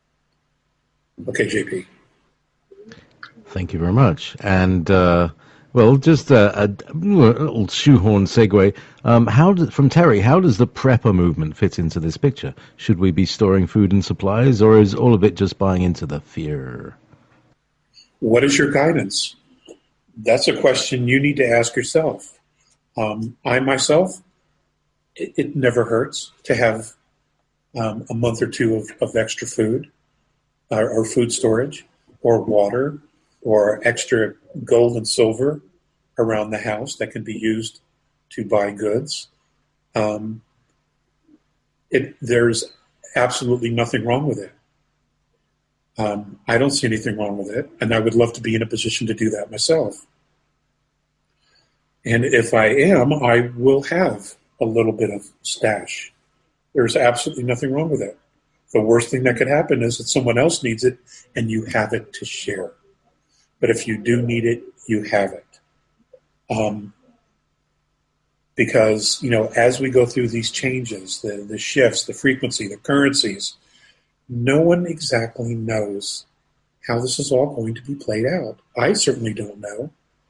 it. Okay, JP. Thank you very much. And Well, just a little shoehorn segue. From Terry, how does the prepper movement fit into this picture? Should we be storing food and supplies, or is all of it just buying into the fear? What is your guidance? That's a question you need to ask yourself. I myself, it never hurts to have a month or two of extra food or food storage or water or extra gold and silver around the house that can be used to buy goods. There's absolutely nothing wrong with it. I don't see anything wrong with it, and I would love to be in a position to do that myself. And if I am, I will have a little bit of stash. There's absolutely nothing wrong with it. The worst thing that could happen is that someone else needs it and you have it to share. But if you do need it, you have it. Because, as we go through these changes, the shifts, the frequency, the currencies, no one exactly knows how this is all going to be played out. I certainly don't know.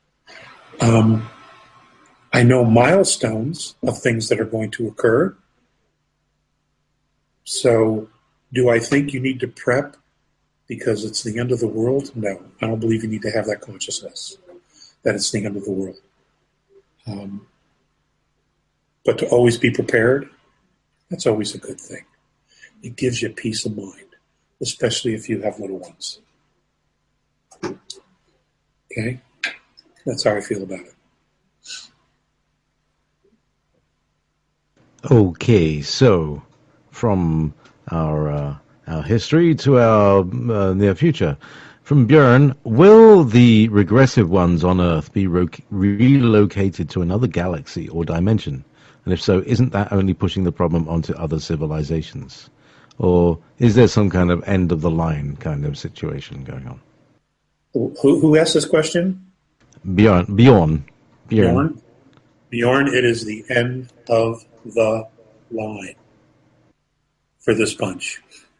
I know milestones of things that are going to occur. So do I think you need to prep because it's the end of the world? No, I don't believe you need to have that consciousness that it's the end of the world. But to always be prepared, that's always a good thing. It gives you peace of mind, especially if you have little ones. Okay? That's how I feel about it. Okay, so from our history to our near future. From Björn, will the regressive ones on Earth be relocated to another galaxy or dimension? And if so, isn't that only pushing the problem onto other civilizations? Or is there some kind of end of the line kind of situation going on? Who asked this question? Bjorn. Bjorn, it is the end of the line for this bunch.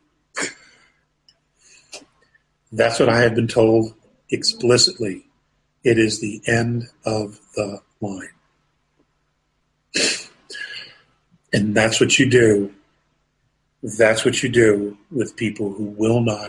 That's what I have been told explicitly. It is the end of the line. And that's what you do. That's what you do with people who will not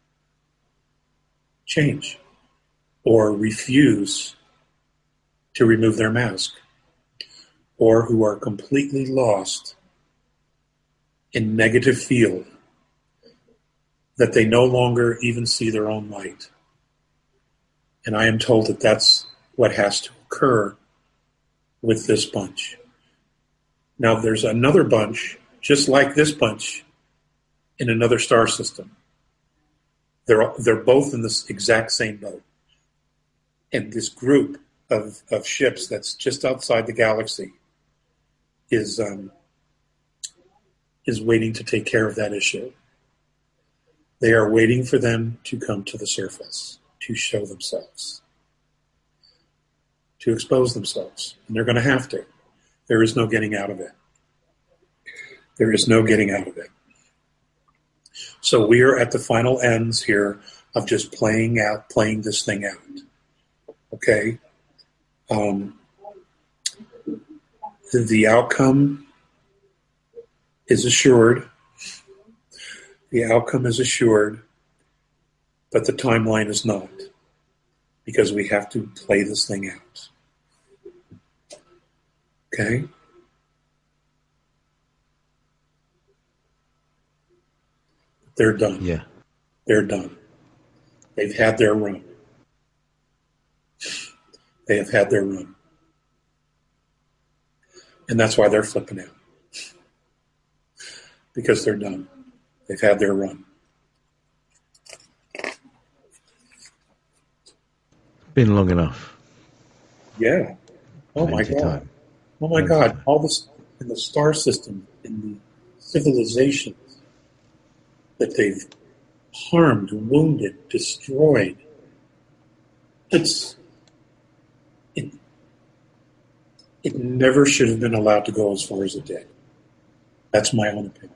change or refuse to remove their mask or who are completely lost in negative field that they no longer even see their own light. And I am told that that's what has to occur with this bunch. Now, there's another bunch, just like this bunch, in another star system. They're both in this exact same boat. And this group of ships that's just outside the galaxy is waiting to take care of that issue. They are waiting for them to come to the surface, to show themselves, to expose themselves. And they're going to have to. There is no getting out of it. There is no getting out of it. So we are at the final ends here of just playing this thing out. Okay? The outcome is assured. The outcome is assured, but the timeline is not, because we have to play this thing out. Okay? They're done. Yeah. They're done. They've had their run. They have had their run. And that's why they're flipping out. Because they're done. They've had their run. Been long enough. Yeah. Oh my Plenty God. time. Oh my God. All this in the star system, in the civilizations that they've harmed, wounded, destroyed. It never should have been allowed to go as far as it did. That's my own opinion.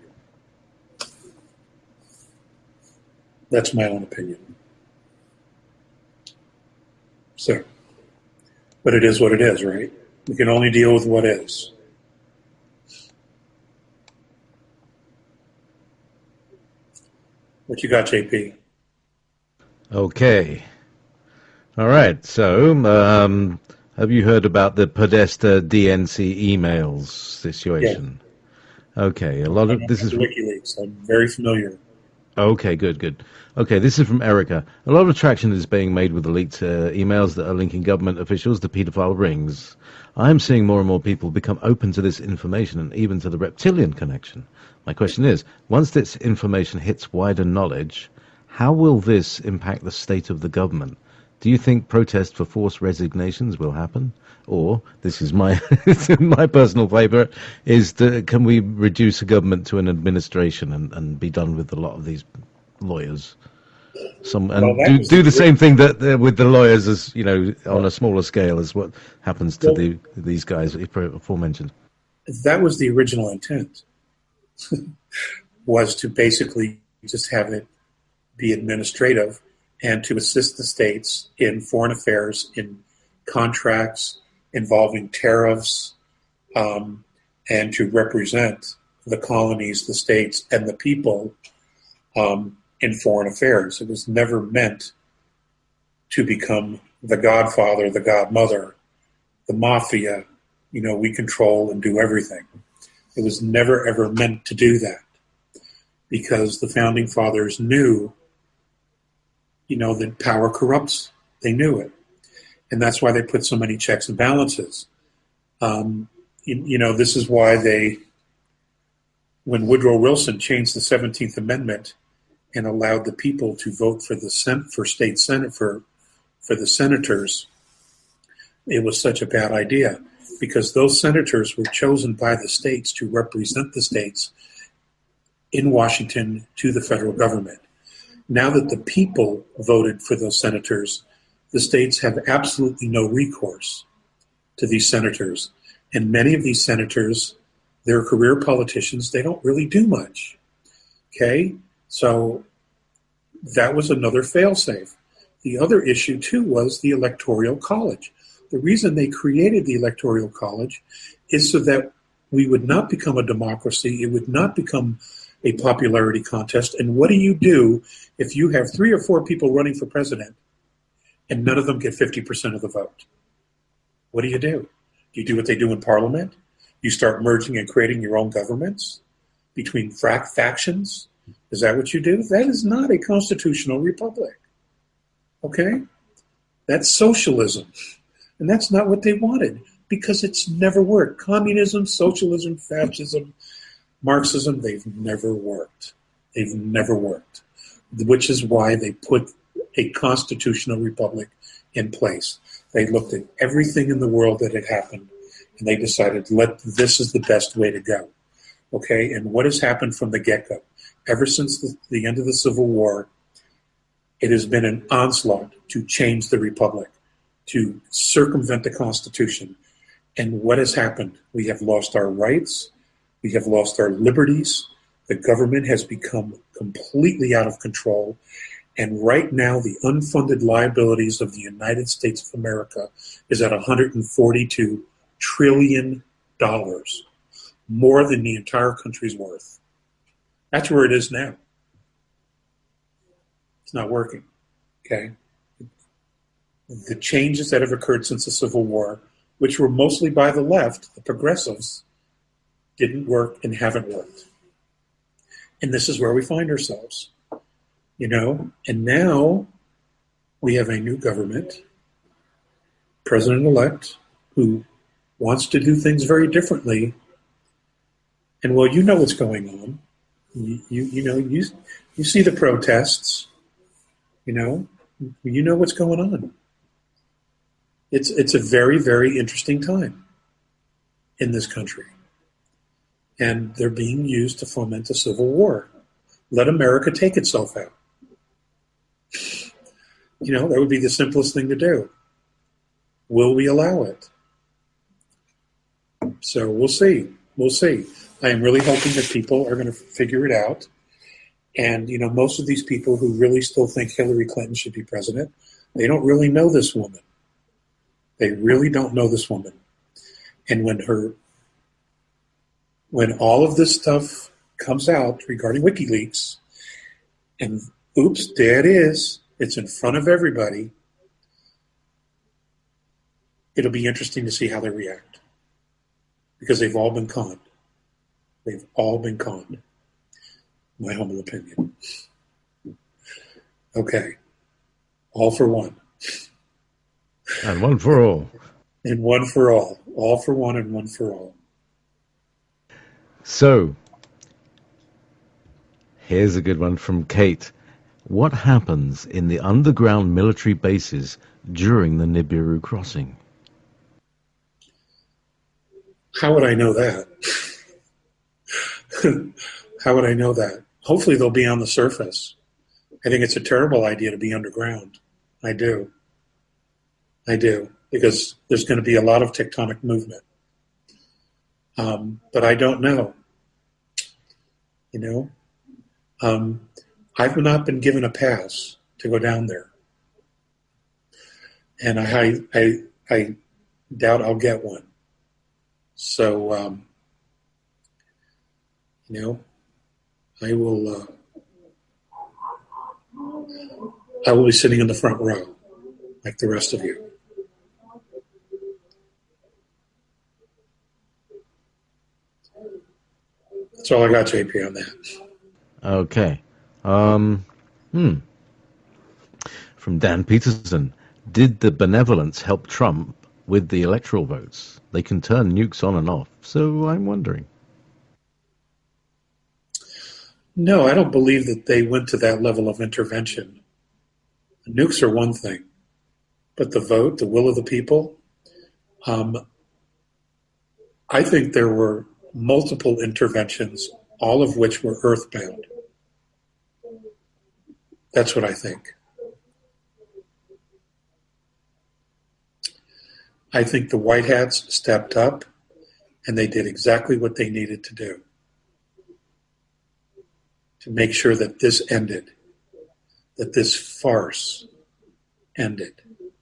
That's my own opinion. So, But it is what it is, right? We can only deal with what is. What you got, JP? Okay. All right. So, have you heard about the Podesta DNC emails situation? Yeah. Okay. A lot of this is WikiLeaks. I'm very familiar. Okay, good. Okay, this is from Erica. A lot of traction is being made with the leaked emails that are linking government officials to paedophile rings. I'm seeing more and more people become open to this information and even to the reptilian connection. My question is, once this information hits wider knowledge, how will this impact the state of the government? Do you think protest for forced resignations will happen? Or, this is my my personal favourite, is can we reduce a government to an administration and be done with a lot of these lawyers? Do the same thing that with the lawyers as, on a smaller scale as what happens to these guys aforementioned. That was the original intent, was to basically just have it be administrative and to assist the states in foreign affairs, in contracts involving tariffs, and to represent the colonies, the states, and the people in foreign affairs. It was never meant to become the godfather, the godmother, the mafia, we control and do everything. It was never, ever meant to do that, because the founding fathers knew, that power corrupts. They knew it. And that's why they put so many checks and balances. This is why when Woodrow Wilson changed the 17th Amendment and allowed the people to vote for the state senate, for the senators, it was such a bad idea, because those senators were chosen by the states to represent the states in Washington to the federal government. Now that the people voted for those senators, the states have absolutely no recourse to these senators. And many of these senators, they're career politicians. They don't really do much. Okay? So that was another failsafe. The other issue, too, was the Electoral College. The reason they created the Electoral College is so that we would not become a democracy. It would not become a popularity contest. And what do you do if you have 3 or 4 people running for president and none of them get 50% of the vote? What do? Do you do what they do in Parliament? You start merging and creating your own governments between factions? Is that what you do? That is not a constitutional republic. Okay? That's socialism. And that's not what they wanted, because it's never worked. Communism, socialism, fascism, Marxism, they've never worked. They've never worked, which is why they put a constitutional republic in place. They looked at everything in the world that had happened, and they decided, this is the best way to go. Okay, and what has happened from the get-go? Ever since the end of the Civil War, it has been an onslaught to change the republic, to circumvent the Constitution. And what has happened? We have lost our rights. We have lost our liberties. The government has become completely out of control. And right now, the unfunded liabilities of the United States of America is at $142 trillion, more than the entire country's worth. That's where it is now. It's not working, okay? The changes that have occurred since the Civil War, which were mostly by the left, the progressives, didn't work and haven't worked. And this is where we find ourselves, and now we have a new government, president-elect, who wants to do things very differently. And well, you know what's going on. You see the protests, you know what's going on. It's a very, very interesting time in this country. And they're being used to foment a civil war. Let America take itself out. That would be the simplest thing to do. Will we allow it? So we'll see. We'll see. I am really hoping that people are going to figure it out. And, most of these people who really still think Hillary Clinton should be president, they don't really know this woman. They really don't know this woman. And when all of this stuff comes out regarding WikiLeaks, and oops, there it is, it's in front of everybody, it'll be interesting to see how they react. Because they've all been conned. They've all been conned. My humble opinion. Okay. All for one. And one for all. And one for all. All for one and one for all. So, here's a good one from Kate. What happens in the underground military bases during the Nibiru crossing? How would I know that? How would I know that? Hopefully they'll be on the surface. I think it's a terrible idea to be underground. I do. Because there's going to be a lot of tectonic movement. But I don't know. I've not been given a pass to go down there. And I doubt I'll get one. So, I will be sitting in the front row like the rest of you. That's all I got, JP, on that. Okay. From Dan Peterson. Did the benevolence help Trump with the electoral votes? They can turn nukes on and off, so I'm wondering. No, I don't believe that they went to that level of intervention. The nukes are one thing, but the vote, the will of the people, I think there were multiple interventions, all of which were earthbound. That's what I think. I think the White Hats stepped up and they did exactly what they needed to do to make sure that this ended, that this farce ended.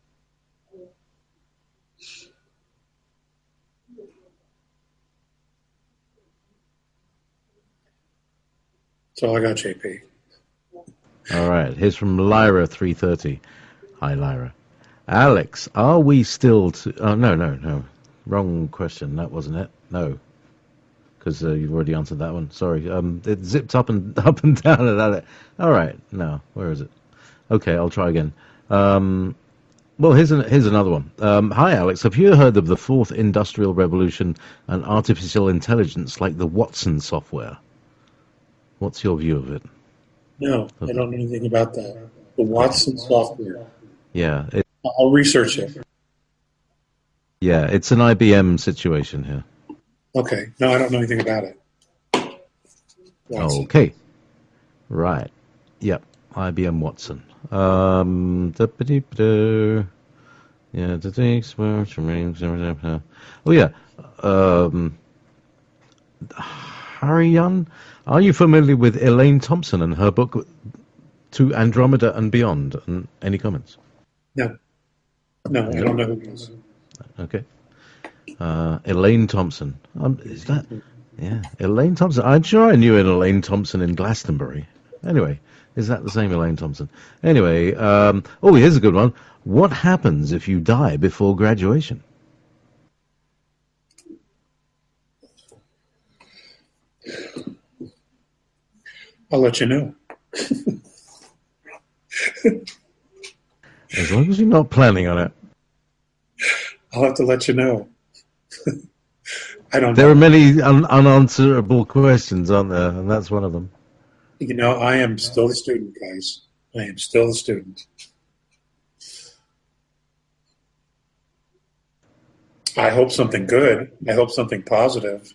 That's all I got, JP. All right. Here's from Lyra 330. Hi, Lyra. Alex, are we still to... Oh, no. Wrong question. That wasn't it. No. Because you've already answered that one. Sorry. It zipped up and down and that. All right. No. Where is it? Okay, I'll try again. Well, here's another one. Hi, Alex. Have you heard of the fourth industrial revolution and artificial intelligence like the Watson software? What's your view of it? No, I don't know anything about that. The Watson software. Yeah. I'll research it. Yeah, it's an IBM situation here. Okay. No, I don't know anything about it. Watson. Okay. Right. Yep. IBM Watson. Yeah. Oh, yeah. Harian, are you familiar with Elaine Thompson and her book To Andromeda and Beyond? And any comments? No, I don't know who it is. Okay. Elaine Thompson. Is that? Yeah, Elaine Thompson. I'm sure I knew an Elaine Thompson in Glastonbury. Anyway, is that the same Elaine Thompson? Anyway, here's a good one. What happens if you die before graduation? I'll let you know. As long as you're not planning on it. I'll have to let you know. I don't know. There are many unanswerable questions, aren't there? And that's one of them. I am still the student, guys. I am still the student. I hope something good. I hope something positive.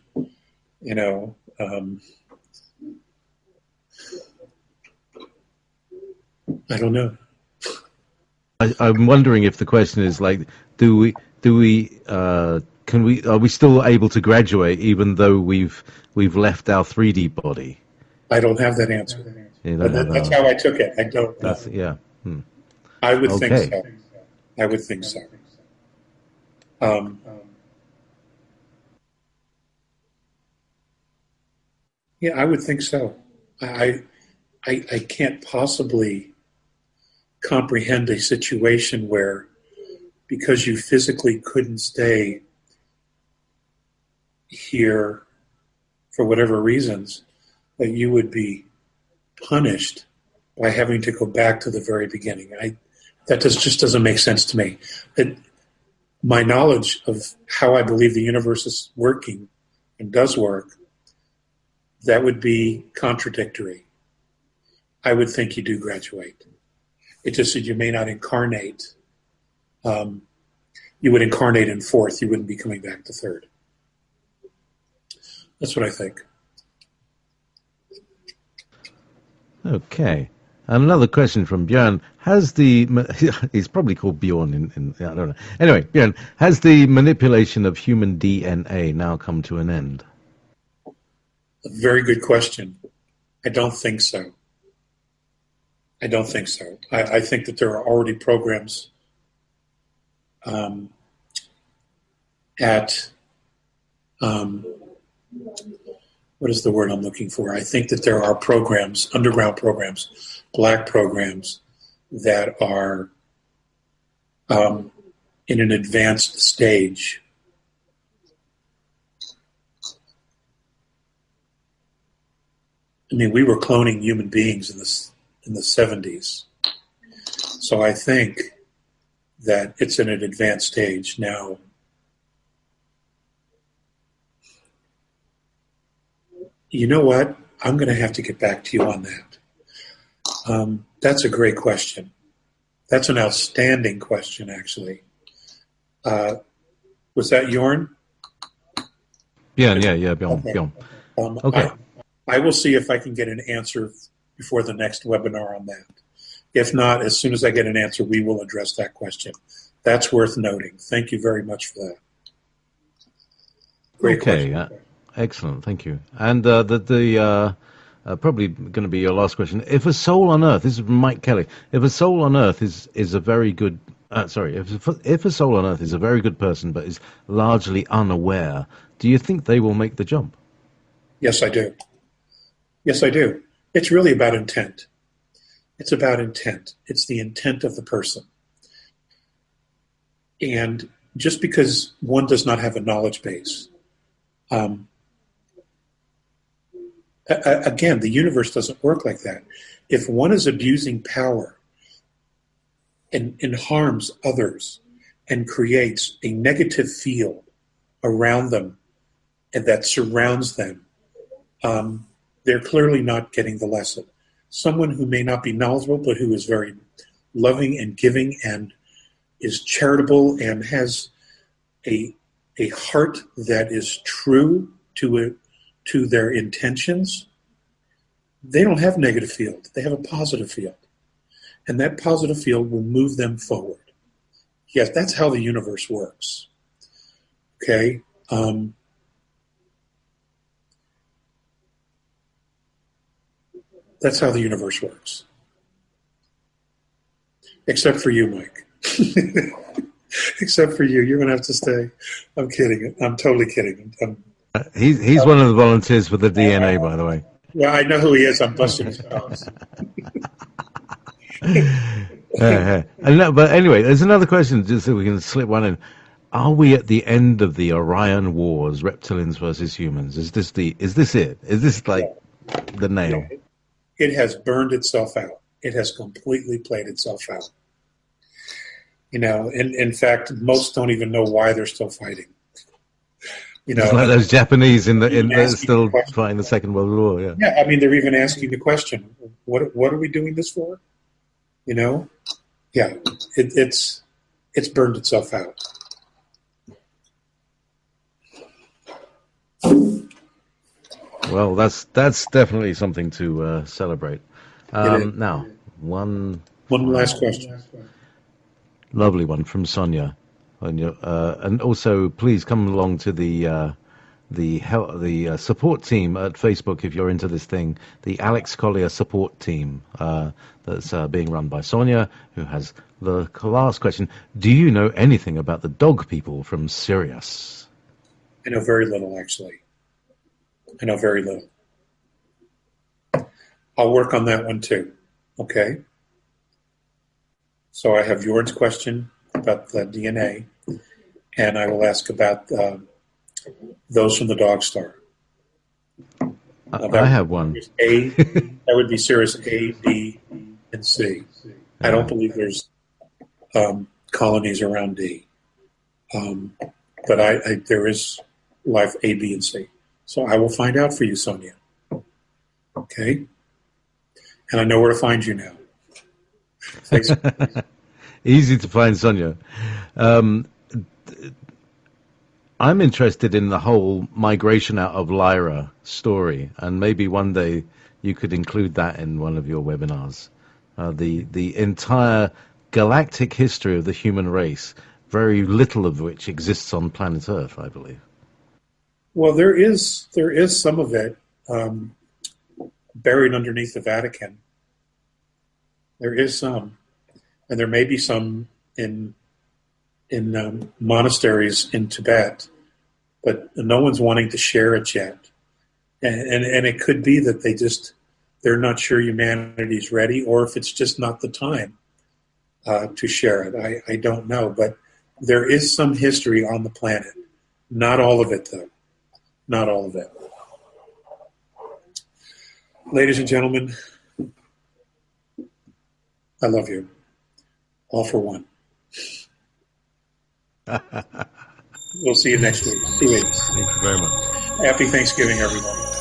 I don't know. I'm wondering if the question is like, are we still able to graduate even though we've left our 3D body? I don't have that answer. That's how I took it. I don't know. Yeah. I would think so. I would think so. Um, yeah, I would think so. I can't possibly comprehend a situation where, because you physically couldn't stay here for whatever reasons, that you would be punished by having to go back to the very beginning. That just doesn't make sense to me. My knowledge of how I believe the universe is working and does work, that would be contradictory. I would think you do graduate. It just that you may not incarnate. You would incarnate in fourth. You wouldn't be coming back to third. That's what I think. Okay. Another question from Björn. He's probably called Bjorn I don't know. Anyway, Björn, has the manipulation of human DNA now come to an end? A very good question. I don't think so. I think that there are already programs at what is the word I'm looking for? I think that there are programs, underground programs, black programs that are in an advanced stage. I mean, we were cloning human beings in the 70s. So I think that it's in an advanced stage now. You know what? I'm going to have to get back to you on that. That's a great question. That's an outstanding question, actually. Was that Jorn? Yeah, Bjorn. Okay. I will see if I can get an answer before the next webinar on that. If not, as soon as I get an answer, we will address that question. That's worth noting. Thank you very much for that. Great question. Excellent, thank you. And probably going to be your last question. If a soul on Earth, this is from Mike Kelly. If a soul on Earth is a very good, if a soul on Earth is a very good person but is largely unaware, do you think they will make the jump? Yes, I do. Yes, I do. It's really about intent. It's about intent. It's the intent of the person. And just because one does not have a knowledge base, again, the universe doesn't work like that. If one is abusing power and harms others and creates a negative field around them and that surrounds them, they're clearly not getting the lesson. Someone who may not be knowledgeable, but who is very loving and giving and is charitable and has a heart that is true to their intentions, they don't have negative field. They have a positive field. And that positive field will move them forward. Yes, that's how the universe works. Okay? That's how the universe works. Except for you, Mike. Except for you. You're going to have to stay. I'm kidding. I'm totally kidding. He's one of the volunteers for the DNA, by the way. Well, I know who he is. I'm busting his balls. But anyway, there's another question, just so we can slip one in. Are we at the end of the Orion Wars, reptilians versus humans? Is this it? Is this like the nail? It has burned itself out. It has completely played itself out. You know, in fact, most don't even know why they're still fighting. You know, like those Japanese in still fighting the Second World War. Yeah. Yeah, I mean, they're even asking the question, "What are we doing this for?" You know, yeah, it's burned itself out. Well, that's definitely something to celebrate. Now, one last question. Lovely one from Sonia. And also, please come along to the support team at Facebook, if you're into this thing, the Alex Collier support team that's being run by Sonia, who has the last question. Do you know anything about the dog people from Sirius? I know very little, actually. I know very little. I'll work on that one too. Okay? So I have Jordan's question about the DNA, and I will ask about those from the Dog Star. I have one. That would be Sirius A, B, and C. I don't believe there's colonies around D. But there is life A, B, and C. So I will find out for you, Sonia. Okay? And I know where to find you now. Thanks. Easy to find, Sonia. I'm interested in the whole migration out of Lyra story, and maybe one day you could include that in one of your webinars. The entire galactic history of the human race, very little of which exists on planet Earth, I believe. Well, there is some of it buried underneath the Vatican. There is some, and there may be some in monasteries in Tibet, but no one's wanting to share it yet. And it could be that they're not sure humanity's ready, or if it's just not the time to share it. I don't know, but there is some history on the planet. Not all of it, though. Not all of it. Ladies and gentlemen, I love you. All for one. We'll see you next week. 2 weeks. Thank you very much. Happy Thanksgiving, everyone.